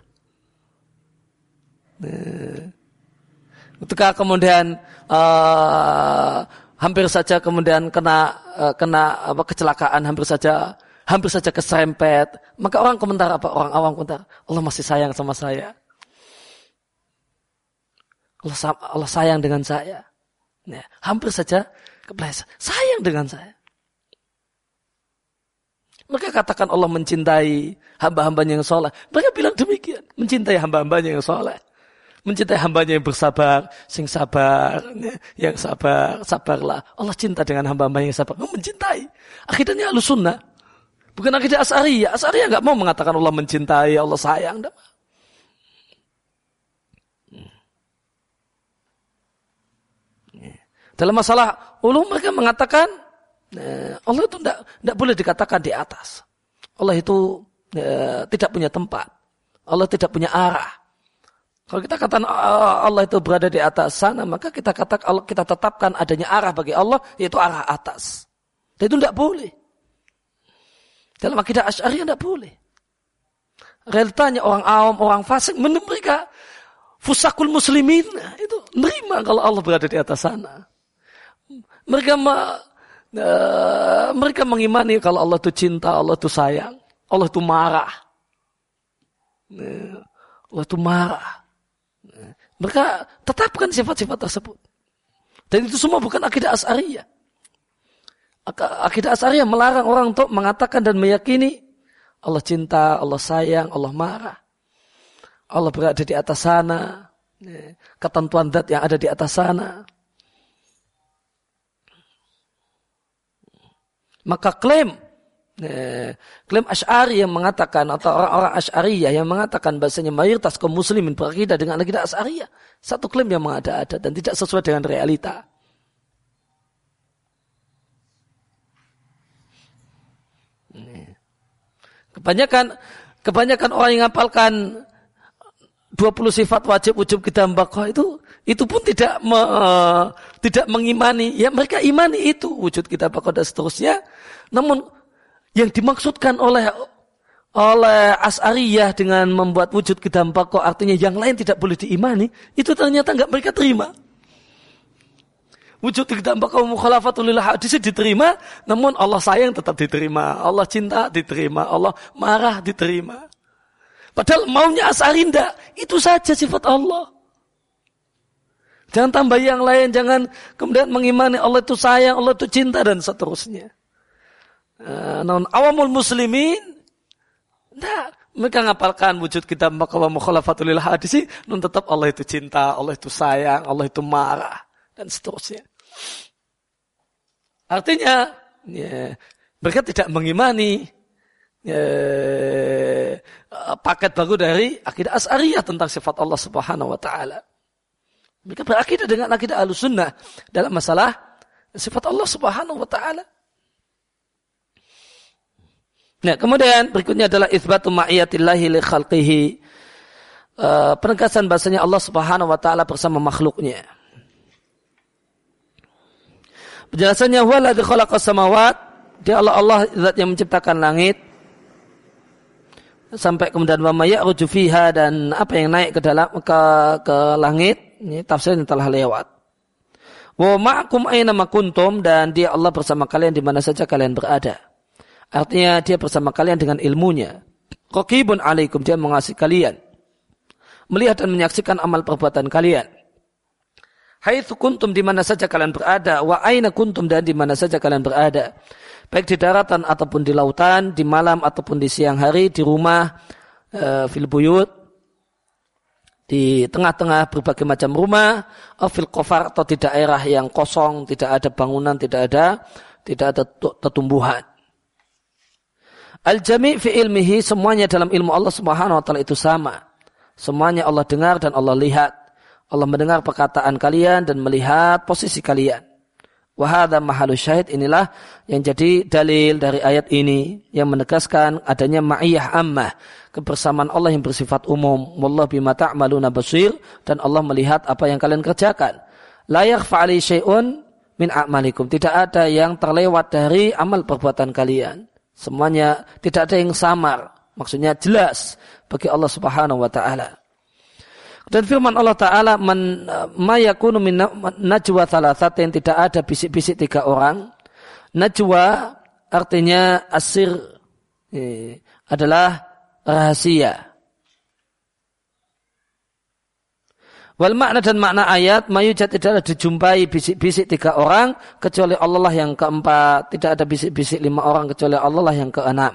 Nah, ketika kemudian uh, hampir saja kemudian kena uh, kena apa kecelakaan, hampir saja hampir saja keserempet, maka orang komentar apa? Orang awam komentar, Allah masih sayang sama saya. Allah, Allah sayang dengan saya. Ya, hampir saja kepleset. Sayang dengan saya. Mereka katakan Allah mencintai hamba-hambanya yang soleh. Mereka bilang demikian. Mencintai hamba-hambanya yang soleh. Mencintai hambanya yang bersabar. Sing sabar. Yang sabar. Sabarlah. Allah cinta dengan hamba-hambanya yang sabar. Oh, mencintai. Akidahnya Ahlussunnah. Bukan akidah Asy'ariyah. Asy'ariyah gak mau mengatakan Allah mencintai, Allah sayang. Tidak. Dalam masalah ulum mereka mengatakan Allah itu tidak tidak boleh dikatakan di atas. Allah itu ya, tidak punya tempat. Allah tidak punya arah. Kalau kita katakan Allah itu berada di atas sana, maka kita katakan kita tetapkan adanya arah bagi Allah, yaitu arah atas. Dan itu tidak boleh. Dalam akidah Asy'ariyah tidak boleh. Realitanya orang awam, orang fasik, mereka fusakul muslimin itu menerima kalau Allah berada di atas sana. Mereka ma, uh, mereka mengimani kalau Allah itu cinta, Allah itu sayang, Allah itu marah. Uh, Allah itu marah. Uh, mereka tetapkan sifat-sifat tersebut. Dan itu semua bukan akidah Asy'ariyah. Akidah Asy'ariyah melarang orang untuk mengatakan dan meyakini Allah cinta, Allah sayang, Allah marah. Allah berada di atas sana. Uh, ketentuan zat yang ada di atas sana. Maka klaim Eh, klaim Asy'ari yang mengatakan atau orang-orang Asy'ariyah yang mengatakan bahasanya mayoritas kaum muslimin berakidah dengan akidah Asy'ariyah, satu klaim yang mengada-ada dan tidak sesuai dengan realita. Kebanyakan kebanyakan orang yang ngapalkan dua puluh sifat wajib wujub qidam baqah itu itu pun tidak me, uh, tidak mengimani. Ya mereka imani itu wujud qidam baqah dan seterusnya. Namun yang dimaksudkan oleh oleh Asy'ariyah dengan membuat wujud qidam baqah artinya yang lain tidak boleh diimani, itu ternyata enggak mereka terima. Wujud qidam baqah mukhalafatul lil hadis diterima, namun Allah sayang tetap diterima, Allah cinta diterima, Allah marah diterima. Padahal maunya Asy'ari enggak, itu saja sifat Allah. Jangan tambah yang lain, jangan kemudian mengimani Allah itu sayang, Allah itu cinta dan seterusnya. Uh, namun awamul muslimin nah, mereka ngapalkan wujud qidam baqah wa mukhalafatul lil hadis, namun tetap Allah itu cinta, Allah itu sayang, Allah itu marah dan seterusnya. Artinya ya, mereka tidak mengimani ya, paket baru dari akidah Asy'ariyah tentang sifat Allah Subhanahu wa taala. Mereka berakidah dengan akidah Ahlussunnah dalam masalah sifat Allah Subhanahu wa taala. Nah, kemudian berikutnya adalah itsbatu ma'iyatillahi li khalqihi. Uh, penegasan bahasanya Allah Subhanahu wa taala bersama makhluknya. Penjelasannya waladzi khalaqas samawat, dia Allah Allah zat yang menciptakan langit. Sampai kemudian wa may ya'ruju fiha, dan apa yang naik ke dalam ke ke langit, ini tafsirnya telah lewat. Wa ma'akum aina ma kuntum, dan dia Allah bersama kalian di mana saja kalian berada. Artinya dia bersama kalian dengan ilmunya. Raqibun alaikum, dia mengasihi kalian, melihat dan menyaksikan amal perbuatan kalian. Haitsu kuntum, di mana saja kalian berada, wa aina kuntum, dan di mana saja kalian berada. Baik di daratan ataupun di lautan, di malam ataupun di siang hari, di rumah, e, fil buyut, di tengah-tengah berbagai macam rumah, fil qafar, atau di daerah yang kosong, tidak ada bangunan, tidak ada tidak ada tetumbuhan. Al-jami' fi ilmihi, semuanya dalam ilmu Allah Subhanahu wa taala itu sama. Semuanya Allah dengar dan Allah lihat. Allah mendengar perkataan kalian dan melihat posisi kalian. Wa hadza mahallu syahid, inilah yang jadi dalil dari ayat ini yang menegaskan adanya ma'iyah ammah, kebersamaan Allah yang bersifat umum. Wallahu bima ta'maluna basir, dan Allah melihat apa yang kalian kerjakan. La yakhfa 'alaihi syai'un min a'malikum, tidak ada yang terlewat dari amal perbuatan kalian. Semuanya tidak ada yang samar, maksudnya jelas bagi Allah Subhanahu wa taala. Dan firman Allah Ta'ala, man ma yakunu min najwa thalathatin, tidak ada bisik-bisik tiga orang. Najwa artinya asir, eh, adalah rahasia. Wal makna, dan makna ayat, mayujad, tidaklah dijumpai bisik-bisik tiga orang kecuali Allah lah yang keempat. Tidak ada bisik-bisik lima orang kecuali Allah lah yang keenam.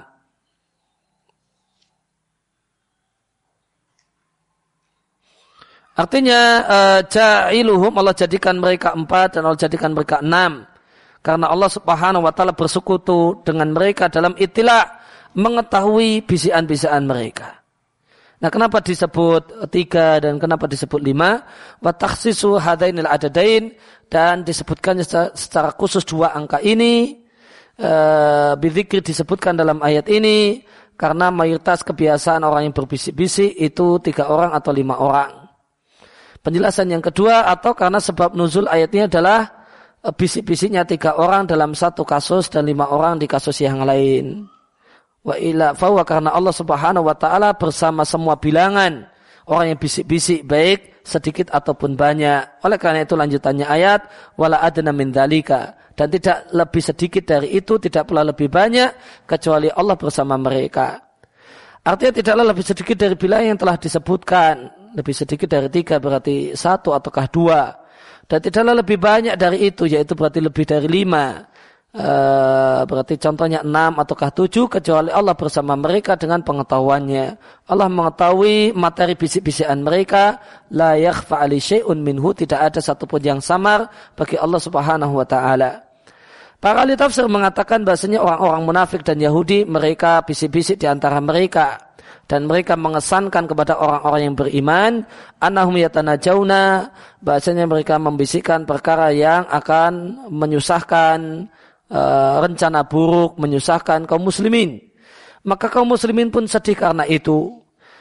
Artinya uh, ja'iluhum, Allah jadikan mereka empat dan Allah jadikan mereka enam. Karena Allah Subhanahu wa taala bersekutu dengan mereka dalam itila', mengetahui bisikan-bisikan mereka. Nah, kenapa disebut tiga dan kenapa disebut lima? Wa takhsisu hadainil adadain, dan disebutkannya secara, secara khusus dua angka ini. E, bidzikri disebutkan dalam ayat ini karena mayoritas kebiasaan orang yang berbisik-bisik itu tiga orang atau lima orang. Penjelasan yang kedua, atau karena sebab nuzul ayatnya adalah bisik-bisiknya tiga orang dalam satu kasus dan lima orang di kasus yang lain. Wa ila fawa, karena Allah Subhanahu wa taala bersama semua bilangan orang yang bisik-bisik, baik sedikit ataupun banyak. Oleh karena itu lanjutannya ayat, wala adna min dzalika, dan tidak lebih sedikit dari itu, tidak pula lebih banyak kecuali Allah bersama mereka. Artinya tidaklah lebih sedikit dari bilangan yang telah disebutkan. Lebih sedikit dari tiga berarti satu ataukah dua, dan tidaklah lebih banyak dari itu, yaitu berarti lebih dari lima. Uh, berarti contohnya enam ataukah tujuh, kecuali Allah bersama mereka dengan pengetahuannya. Allah mengetahui materi bisik-bisikan mereka. La yakhfa 'alaihi syai'un minhu, tidak ada satupun yang samar bagi Allah Subhanahu wa taala. Para ahli tafsir mengatakan bahasanya orang-orang munafik dan Yahudi mereka bisik-bisik di antara mereka dan mereka mengesankan kepada orang-orang yang beriman annahum yatanajawna, bahasanya mereka membisikkan perkara yang akan menyusahkan uh, rencana buruk, menyusahkan kaum muslimin. Maka kaum muslimin pun sedih karena itu.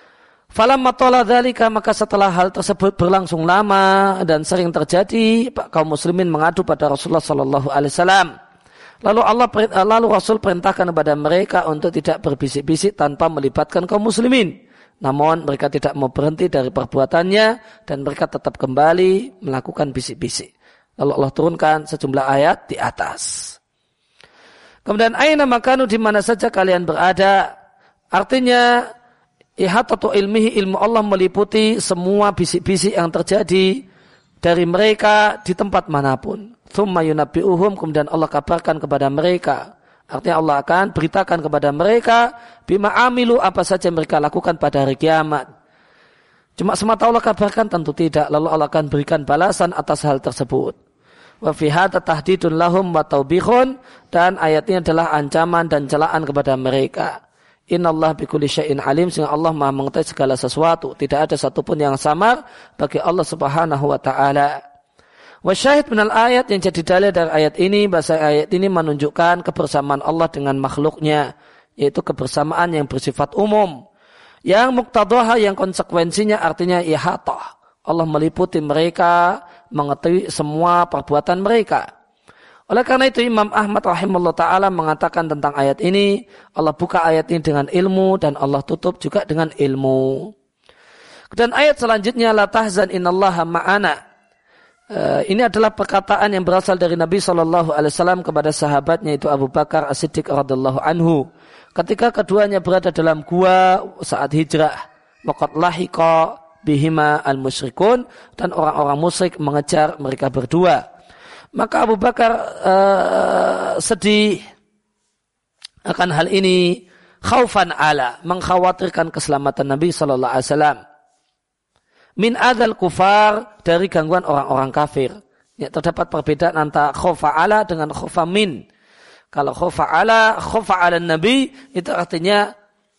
Falamma tala dzalika, maka setelah hal tersebut berlangsung lama dan sering terjadi, kaum muslimin mengadu pada Rasulullah sallallahu alaihi wasallam. Lalu Allah lalu Rasul perintahkan kepada mereka untuk tidak berbisik-bisik tanpa melibatkan kaum muslimin. Namun mereka tidak mau berhenti dari perbuatannya dan mereka tetap kembali melakukan bisik-bisik. Lalu Allah turunkan sejumlah ayat di atas. Kemudian aina makanu, di mana saja kalian berada. Artinya ihatatu ilmihi, ilmu Allah meliputi semua bisik-bisik yang terjadi dari mereka di tempat manapun. Tsumma yunabbi'uhum, kemudian Allah kabarkan kepada mereka. Artinya Allah akan beritakan kepada mereka bima amilu, apa saja mereka lakukan pada hari kiamat. Cuma semata Allah kabarkan? Tentu tidak. Lalu Allah akan berikan balasan atas hal tersebut. Wa fi hadza tahdidun lahum wa taubihun, dan ayat ini adalah ancaman dan celaan kepada mereka. Innallaha bikulli syai'in alim, sehingga Allah Maha mengetahui segala sesuatu. Tidak ada satupun yang samar bagi Allah Subhanahu wa taala. Wasyahid minal ayat, yang jadi dalil dari ayat ini, bahasa ayat ini menunjukkan kebersamaan Allah dengan makhluknya, yaitu kebersamaan yang bersifat umum. Yang muqtadaha, yang konsekuensinya artinya ihatah. Allah meliputi mereka, mengetahui semua perbuatan mereka. Oleh karena itu Imam Ahmad rahimahullah ta'ala mengatakan tentang ayat ini, Allah buka ayat ini dengan ilmu dan Allah tutup juga dengan ilmu. Dan ayat selanjutnya, la tahzan innallaha ma'ana. Uh, ini adalah perkataan yang berasal dari Nabi shallallahu alaihi wasallam kepada sahabatnya, itu Abu Bakar As-Siddiq radhiyallahu anhu, ketika keduanya berada dalam gua saat hijrah. Waqad lahiqa bihima al-musyrikun, dan orang-orang musyrik mengejar mereka berdua. Maka Abu Bakar uh, sedih akan hal ini, khaufan ala, mengkhawatirkan keselamatan Nabi shallallahu alaihi wasallam. Min adzal kufar, dari gangguan orang-orang kafir. Ya, terdapat perbedaan antara khaufa ala dengan khaufa min. Kalau khaufa ala, khaufa ala Nabi, itu artinya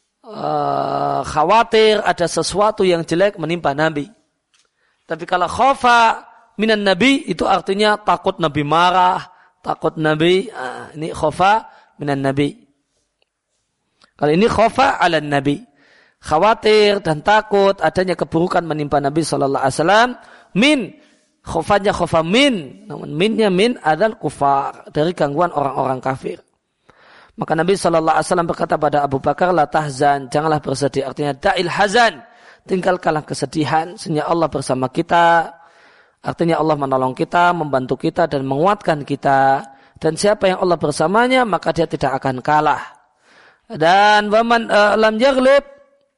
uh, khawatir ada sesuatu yang jelek menimpa Nabi. Tapi kalau khaufa minan Nabi, itu artinya takut Nabi marah, takut Nabi, uh, ini khaufa minan Nabi. Kalau ini khaufa ala Nabi, khawatir dan takut adanya keburukan menimpa Nabi sallallahu alaihi wasallam. Min, khofanya khofa min, namun minnya min adzal kufar, dari gangguan orang-orang kafir. Maka Nabi sallallahu alaihi wasallam berkata pada Abu Bakar, la tahzan, janganlah bersedih. Artinya da'il hazan, tinggalkanlah kesedihan, sesungguhnya Allah bersama kita. Artinya Allah menolong kita, membantu kita dan menguatkan kita. Dan siapa yang Allah bersamanya, maka dia tidak akan kalah. Dan waman uh, lam yaghlib,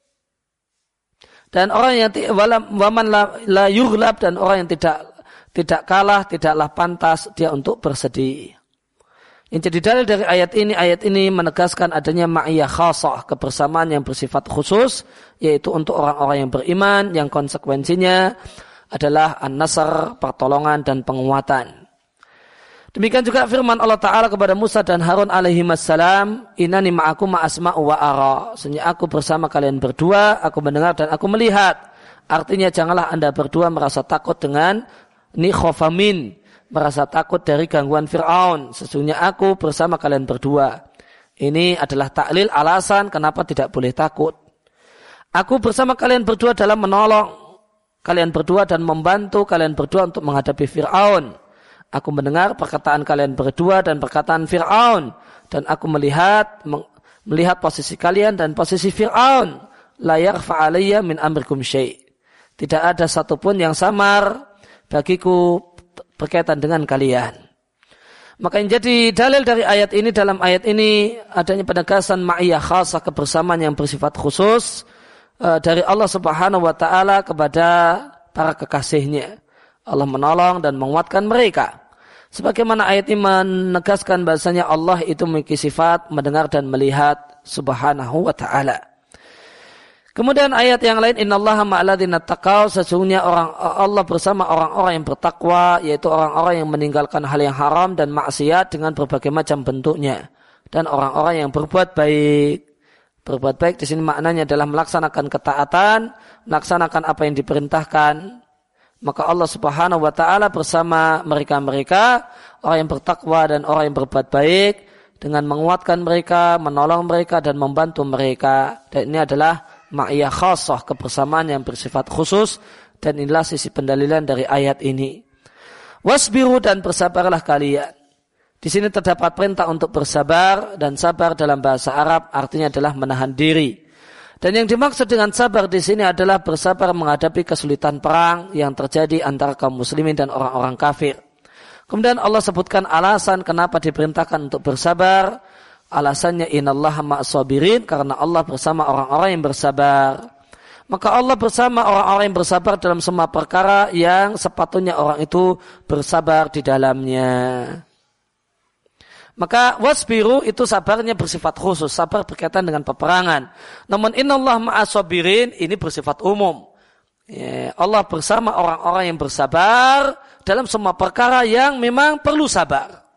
dan orang yang waman la, la yughlab, dan orang yang tidak tidak kalah, tidaklah pantas dia untuk bersedih. Yang jadi dalil dari ayat ini, ayat ini menegaskan adanya ma'iyah khasah, kebersamaan yang bersifat khusus, yaitu untuk orang-orang yang beriman, yang konsekuensinya adalah an-nasr, pertolongan dan penguatan. Demikian juga firman Allah Ta'ala kepada Musa dan Harun alaihimassalam, innani ma'akum ma'asma'u wa ara, sesungguhnya aku bersama kalian berdua, aku mendengar dan aku melihat. Artinya janganlah anda berdua merasa takut dengan ni khofamin, merasa takut dari gangguan Fir'aun, sesungguhnya aku bersama kalian berdua. Ini adalah taklil, alasan kenapa tidak boleh takut. Aku bersama kalian berdua dalam menolong kalian berdua dan membantu kalian berdua untuk menghadapi Fir'aun. Aku mendengar perkataan kalian berdua dan perkataan Fir'aun, dan aku melihat melihat posisi kalian dan posisi Fir'aun. La yakhfa alayya min amrikum syai'. Tidak ada satupun yang samar bagiku berkaitan dengan kalian. Maka yang jadi dalil dari ayat ini, dalam ayat ini adanya penegasan ma'iyah khasah, kebersamaan yang bersifat khusus uh, dari Allah Subhanahu wa taala kepada para kekasihnya. Allah menolong dan menguatkan mereka. Sebagaimana ayat ini menegaskan bahasanya Allah itu memiliki sifat mendengar dan melihat Subhanahu wa ta'ala. Kemudian ayat yang lain, innallaha ma'alladzina taqaw, sesungguhnya orang Allah bersama orang-orang yang bertakwa, yaitu orang-orang yang meninggalkan hal yang haram dan maksiat dengan berbagai macam bentuknya, dan orang-orang yang berbuat baik. Berbuat baik di sini maknanya adalah melaksanakan ketaatan, melaksanakan apa yang diperintahkan. Maka Allah Subhanahu wa taala bersama mereka-mereka, orang yang bertakwa dan orang yang berbuat baik, dengan menguatkan mereka, menolong mereka dan membantu mereka. Dan ini adalah ma'iyah khassah, kebersamaan yang bersifat khusus, dan inilah sisi pendalilan dari ayat ini. Wasbiru, dan bersabarlah kalian. Di sini terdapat perintah untuk bersabar, dan sabar dalam bahasa Arab artinya adalah menahan diri. Dan yang dimaksud dengan sabar di sini adalah bersabar menghadapi kesulitan perang yang terjadi antara kaum muslimin dan orang-orang kafir. Kemudian Allah sebutkan alasan kenapa diperintahkan untuk bersabar. Alasannya innallaha ma'as-sabirin, karena Allah bersama orang-orang yang bersabar. Maka Allah bersama orang-orang yang bersabar dalam semua perkara yang sepatutnya orang itu bersabar di dalamnya. Maka wasbiru itu sabarnya bersifat khusus, sabar berkaitan dengan peperangan. Namun innallaha ma'as-sabirin ini bersifat umum. Ya, Allah bersama orang-orang yang bersabar dalam semua perkara yang memang perlu sabar.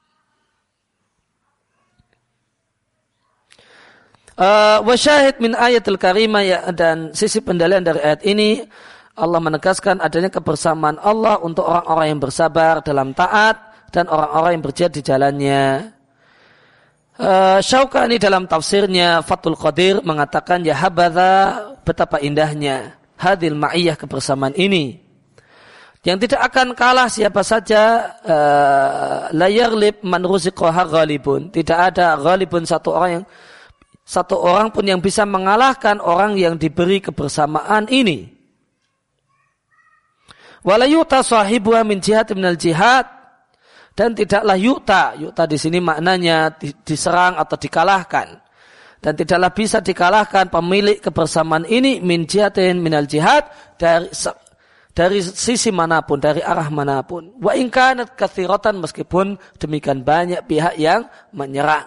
Uh, wasyahid min ayatil karimah, ya, dan sisi pendalilan dari ayat ini Allah menegaskan adanya kebersamaan Allah untuk orang-orang yang bersabar dalam taat dan orang-orang yang berjihad di jalannya. Uh, Syaukani dalam tafsirnya Fathul Qadir mengatakan, ya habadha, betapa indahnya hadil ma'iyah, kebersamaan ini yang tidak akan kalah siapa saja. uh, la yaglib man ruziqaha ghalibun, tidak ada ghalibun, satu orang yang Satu orang pun yang bisa mengalahkan orang yang diberi kebersamaan ini. Wala yu'ta sahibuha min jihad minal jihad, dan tidaklah yu'ta, yu'ta di sini maknanya diserang atau dikalahkan. Dan tidaklah bisa dikalahkan pemilik kebersamaan ini min jihadin minal jihad, dari dari sisi manapun, dari arah manapun. Wa in kanat katsiratan, meskipun demikian banyak pihak yang menyerang.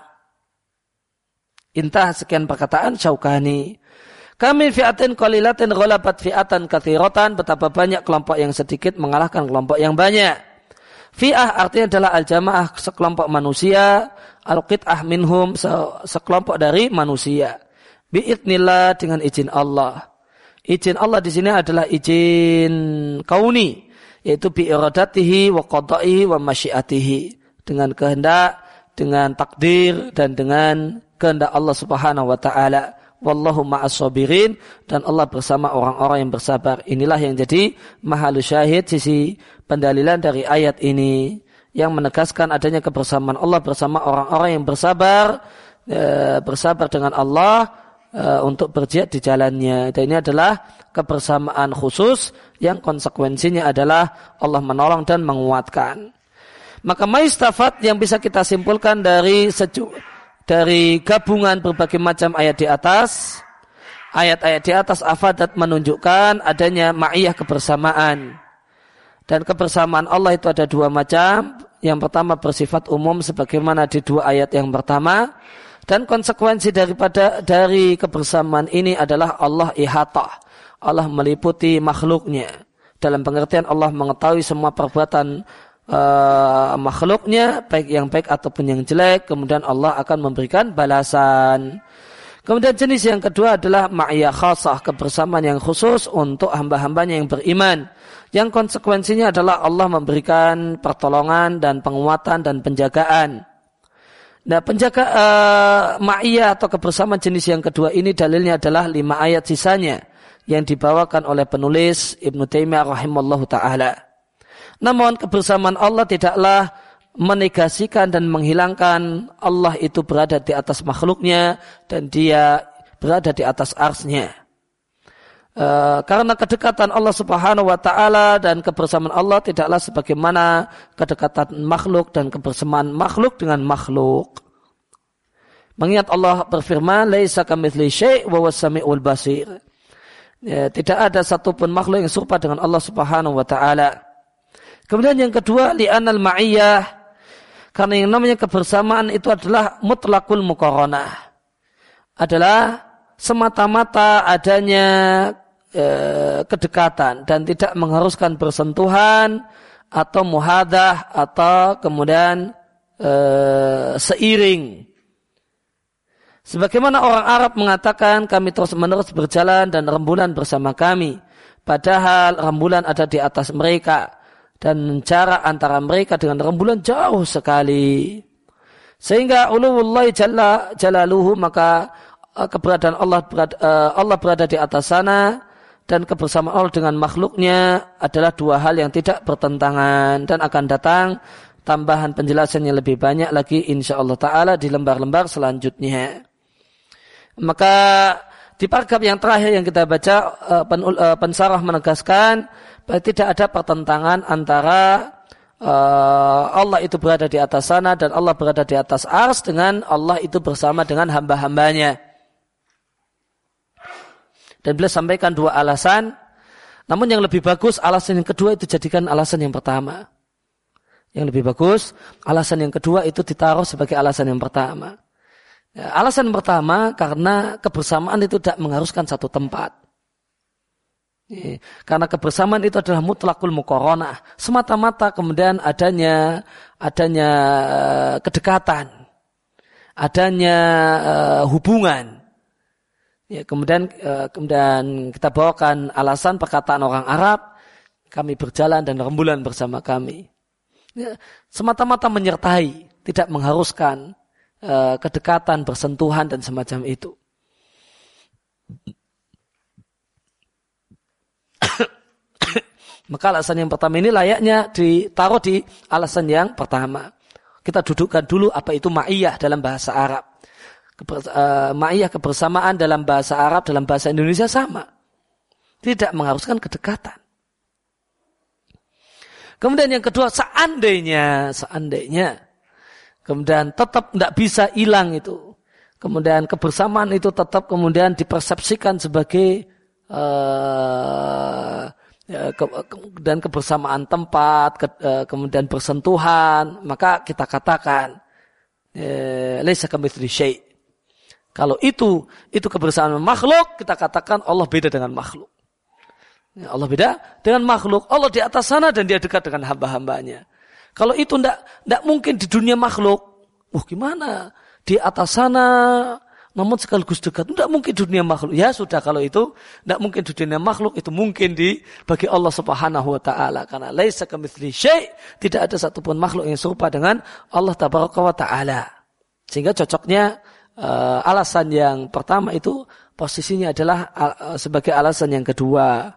Intah, sekian perkataan Syaukani. Kami fi'atin qalilatin ghalabat fi'atan katsiratan, betapa banyak kelompok yang sedikit mengalahkan kelompok yang banyak. Fi'ah artinya adalah al-jamaah, sekelompok manusia, al-qit'ah minhum, sekelompok dari manusia. Bi'idznillah, dengan izin Allah. Izin Allah di sini adalah izin kauni, yaitu bi'iradatihi wa qada'ihi wa masyiatihi, dengan kehendak, dengan takdir, dan dengan kehendak Allah Subhanahu wa taala. Wallahu ma'as-sabirin, dan Allah bersama orang-orang yang bersabar. Inilah yang jadi mahalu syahid, sisi pendalilan dari ayat ini yang menegaskan adanya kebersamaan Allah bersama orang-orang yang bersabar, e, bersabar dengan Allah e, untuk berjihad di jalannya. Dan ini adalah kebersamaan khusus yang konsekuensinya adalah Allah menolong dan menguatkan. Maka maistafat yang bisa kita simpulkan dari seju Dari gabungan berbagai macam ayat di atas, ayat-ayat di atas afadat menunjukkan adanya ma'iyah, kebersamaan. Dan kebersamaan Allah itu ada dua macam. Yang pertama bersifat umum sebagaimana di dua ayat yang pertama. Dan konsekuensi daripada dari kebersamaan ini adalah Allah ihatah. Allah meliputi makhluknya. Dalam pengertian Allah mengetahui semua perbuatan Uh, makhluknya, baik yang baik ataupun yang jelek. Kemudian Allah akan memberikan balasan. Kemudian jenis yang kedua adalah ma'iyah khasah, kebersamaan yang khusus untuk hamba-hambanya yang beriman, yang konsekuensinya adalah Allah memberikan pertolongan dan penguatan dan penjagaan. Nah, penjaga uh, ma'iyah atau kebersamaan jenis yang kedua ini dalilnya adalah lima ayat sisanya yang dibawakan oleh penulis Ibnu Taimiyah rahimallahu ta'ala. Namun kebersamaan Allah tidaklah menegasikan dan menghilangkan Allah itu berada di atas makhluknya dan dia berada di atas arsy-Nya. E, karena kedekatan Allah Subhanahu wa taala dan kebersamaan Allah tidaklah sebagaimana kedekatan makhluk dan kebersamaan makhluk dengan makhluk. Mengingat Allah berfirman, "Laisa kamitsli syai' wa huwas samiul basir." Ya, tidak ada satupun makhluk yang serupa dengan Allah Subhanahu wa taala. Kemudian yang kedua, li'anal ma'iyah, karena yang namanya kebersamaan itu adalah mutlaqul muqaranah, adalah semata-mata adanya eh, kedekatan dan tidak mengharuskan bersentuhan atau muhadah atau kemudian eh, seiring. Sebagaimana orang Arab mengatakan kami terus-menerus berjalan dan rembulan bersama kami. Padahal rembulan ada di atas mereka dan jarak antara mereka dengan rembulan jauh sekali. Sehingga uluwullahi jalla jalaluhu, maka keberadaan Allah berada, Allah berada di atas sana dan kebersamaan Allah dengan makhluknya adalah dua hal yang tidak bertentangan, dan akan datang tambahan penjelasan yang lebih banyak lagi insyaallah ta'ala di lembar-lembar selanjutnya. Maka di paragraf yang terakhir yang kita baca, pensarah menegaskan bahwa tidak ada pertentangan antara Allah itu berada di atas sana dan Allah berada di atas ars dengan Allah itu bersama dengan hamba-hambanya. Dan beliau sampaikan dua alasan, namun yang lebih bagus alasan yang kedua itu jadikan alasan yang pertama. Yang lebih bagus alasan yang kedua itu ditaruh sebagai alasan yang pertama. Ya, alasan pertama karena kebersamaan itu tidak mengharuskan satu tempat. Ya, karena kebersamaan itu adalah mutlakul muqaranah, semata-mata kemudian adanya adanya uh, kedekatan, adanya uh, hubungan. Ya, kemudian uh, kemudian kita bawakan alasan perkataan orang Arab, kami berjalan dan rembulan bersama kami. Ya, semata-mata menyertai, tidak mengharuskan kedekatan, bersentuhan dan semacam itu. Maka alasan yang pertama ini layaknya ditaruh di alasan yang pertama. Kita dudukkan dulu apa itu ma'iyah dalam bahasa Arab. Keber, uh, ma'iyah kebersamaan dalam bahasa Arab, dalam bahasa Indonesia sama. Tidak mengharuskan kedekatan. Kemudian yang kedua, seandainya, seandainya kemudian tetap tidak bisa hilang itu. Kemudian kebersamaan itu tetap kemudian dipersepsikan sebagai uh, ke, ke, dan kebersamaan tempat, ke, uh, kemudian bersentuhan, maka kita katakan laisa kamitslihi syai'. Kalau itu itu kebersamaan makhluk, kita katakan Allah beda dengan makhluk. Ya, Allah beda dengan makhluk. Allah di atas sana dan dia dekat dengan hamba-hambanya. Kalau itu tidak tidak mungkin di dunia makhluk, wah gimana? Di atas sana, namun sekaligus dekat. Tidak mungkin di dunia makhluk. Ya sudah, kalau itu tidak mungkin di dunia makhluk, itu mungkin di bagi Allah Subhanahu Wa Taala. Karena laisa kamitslihi syai', tidak ada satupun makhluk yang serupa dengan Allah Tabaraka Wa Taala. Sehingga cocoknya uh, alasan yang pertama itu posisinya adalah uh, sebagai alasan yang kedua.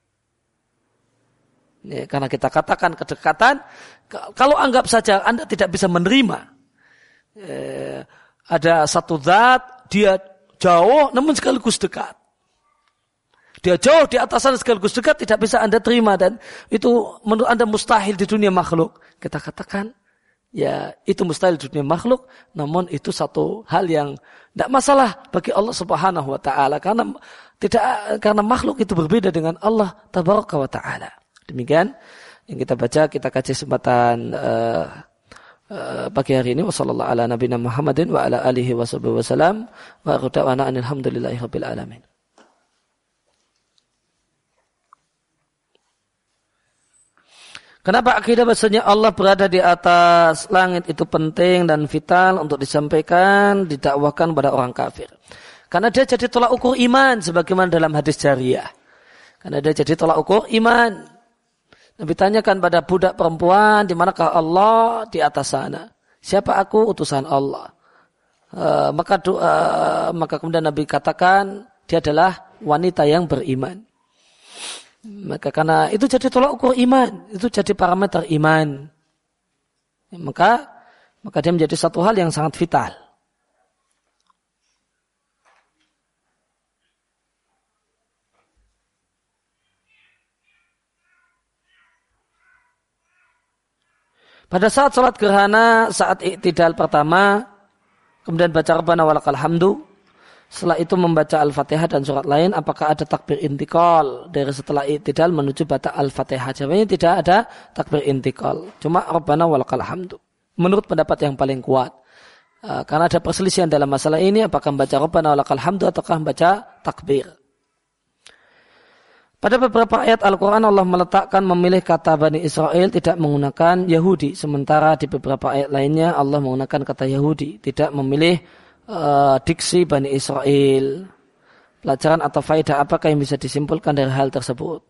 Ya, karena kita katakan kedekatan, kalau anggap saja Anda tidak bisa menerima, eh, ada satu zat, dia jauh namun sekaligus dekat. Dia jauh di atas sana sekaligus dekat, tidak bisa Anda terima, dan itu menurut Anda mustahil di dunia makhluk. Kita katakan, ya itu mustahil di dunia makhluk, namun itu satu hal yang tidak masalah bagi Allah Subhanahu Wa Taala, karena tidak karena makhluk itu berbeda dengan Allah Tabaraka Wa Taala. Demikian yang kita baca, kita kaji kesempatan uh, uh, pagi hari ini. Wassallallahu ala nabiyina Muhammadin wa ala alihi washabihi wasallam wa aqda'wana alhamdulillahi rabbil alamin. Kenapa akidah bahasanya Allah berada di atas langit itu penting dan vital untuk disampaikan, didakwahkan pada orang kafir? Karena dia jadi tolak ukur iman, sebagaimana dalam hadis jariyah. Karena dia jadi tolak ukur iman. Nabi tanyakan pada budak perempuan, di manakah Allah? Di atas sana. Siapa aku? Utusan Allah. Uh, maka uh, maka kemudian Nabi katakan dia adalah wanita yang beriman. Maka karena itu jadi tolak ukur iman, itu jadi parameter iman. Maka maka dia menjadi satu hal yang sangat vital. Pada saat salat gerhana, saat i'tidal pertama, kemudian baca Rabbana walakal hamdu, setelah itu membaca Al-Fatihah dan surat lain, apakah ada takbir intikal dari setelah i'tidal menuju baca Al-Fatihah? Jawabannya tidak ada takbir intikal, cuma Rabbana walakal hamdu. Menurut pendapat yang paling kuat, Uh, karena ada perselisihan dalam masalah ini, apakah membaca Rabbana walakal hamdu ataukah membaca takbir. Pada beberapa ayat Al-Quran Allah meletakkan memilih kata Bani Israel tidak menggunakan Yahudi. Sementara di beberapa ayat lainnya Allah menggunakan kata Yahudi. Tidak memilih uh, diksi Bani Israel. Pelajaran atau faedah apakah yang bisa disimpulkan dari hal tersebut?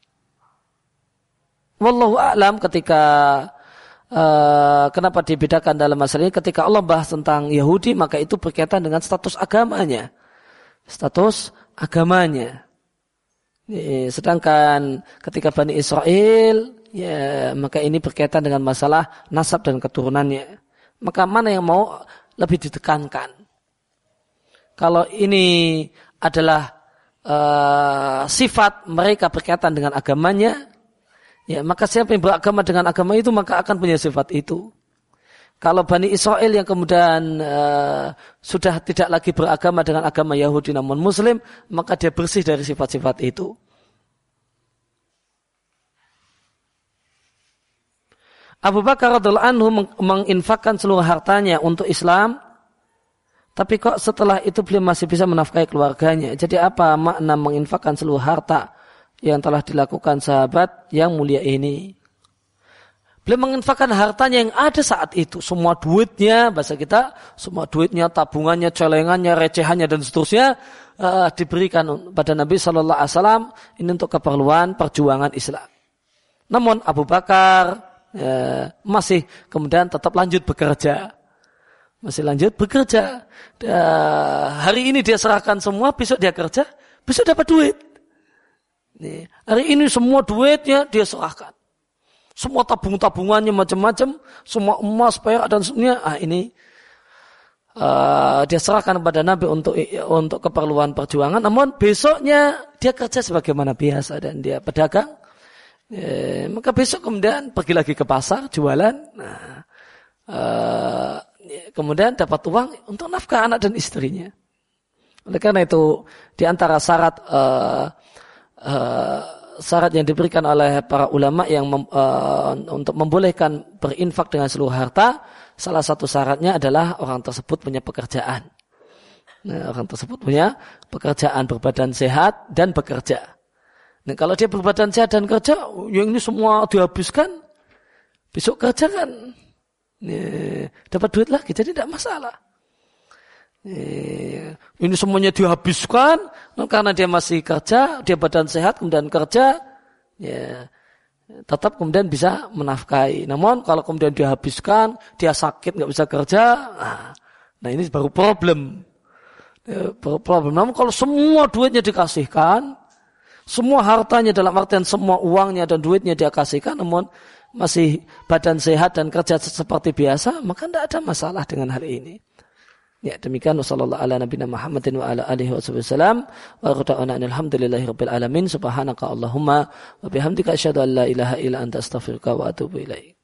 Wallahu a'lam. Ketika uh, kenapa dibedakan dalam masalah ini? Ketika Allah bahas tentang Yahudi, maka itu berkaitan dengan status agamanya. Status agamanya. Sedangkan ketika Bani Israel, ya, maka ini berkaitan dengan masalah nasab dan keturunannya. Maka mana yang mau lebih ditekankan? Kalau ini adalah uh, sifat mereka berkaitan dengan agamanya, ya, maka siapa yang beragama dengan agama itu maka akan punya sifat itu. Kalau Bani Israel yang kemudian uh, sudah tidak lagi beragama dengan agama Yahudi namun Muslim, maka dia bersih dari sifat-sifat itu. Abu Bakar radhiyallahu anhu menginfakkan seluruh hartanya untuk Islam, tapi kok setelah itu beliau masih bisa menafkahi keluarganya. Jadi apa makna menginfakkan seluruh harta yang telah dilakukan sahabat yang mulia ini? Beliau menginfakkan hartanya yang ada saat itu. Semua duitnya, bahasa kita, semua duitnya, tabungannya, celengannya, recehannya, dan seterusnya uh, diberikan pada Nabi shallallahu alaihi wasallam ini untuk keperluan perjuangan Islam. Namun Abu Bakar uh, masih kemudian tetap lanjut bekerja. Masih lanjut bekerja. Uh, hari ini dia serahkan semua, besok dia kerja, besok dapat duit. Nih, hari ini semua duitnya dia serahkan. Semua tabung-tabungannya macam-macam, semua emas, perak dan semuanya, ah ini uh, dia serahkan kepada Nabi untuk untuk keperluan perjuangan. Namun besoknya dia kerja sebagaimana biasa dan dia pedagang. E, maka besok kemudian pergi lagi ke pasar jualan. Nah, uh, kemudian dapat uang untuk nafkah anak dan istrinya. Oleh karena itu di antara syarat uh, uh, syarat yang diberikan oleh para ulama yang mem, uh, untuk membolehkan berinfak dengan seluruh harta, salah satu syaratnya adalah orang tersebut punya pekerjaan. Nah, orang tersebut punya pekerjaan, berbadan sehat dan bekerja. Nah, kalau dia berbadan sehat dan kerja, yang ini semua dihabiskan, besok kerja kan nih, dapat duit lagi, jadi tidak masalah. Ini semuanya dihabiskan karena dia masih kerja, dia badan sehat kemudian kerja, ya tetap kemudian bisa menafkahi. Namun kalau kemudian dihabiskan, dia sakit nggak bisa kerja, nah, nah ini baru problem. Ya, baru problem. Namun kalau semua duitnya dikasihkan, semua hartanya dalam artian semua uangnya dan duitnya dia kasihkan, namun masih badan sehat dan kerja seperti biasa, maka tidak ada masalah dengan hal ini. Ya, demikian sallallahu ala nabiyina Muhammadin wa ala alihi wasallam wa qada'ana alhamdulillahirabbil alamin subhanaka allahumma wa bihamdika asyhadu an la ilaha illa anta astaghfiruka wa atubu ilaik.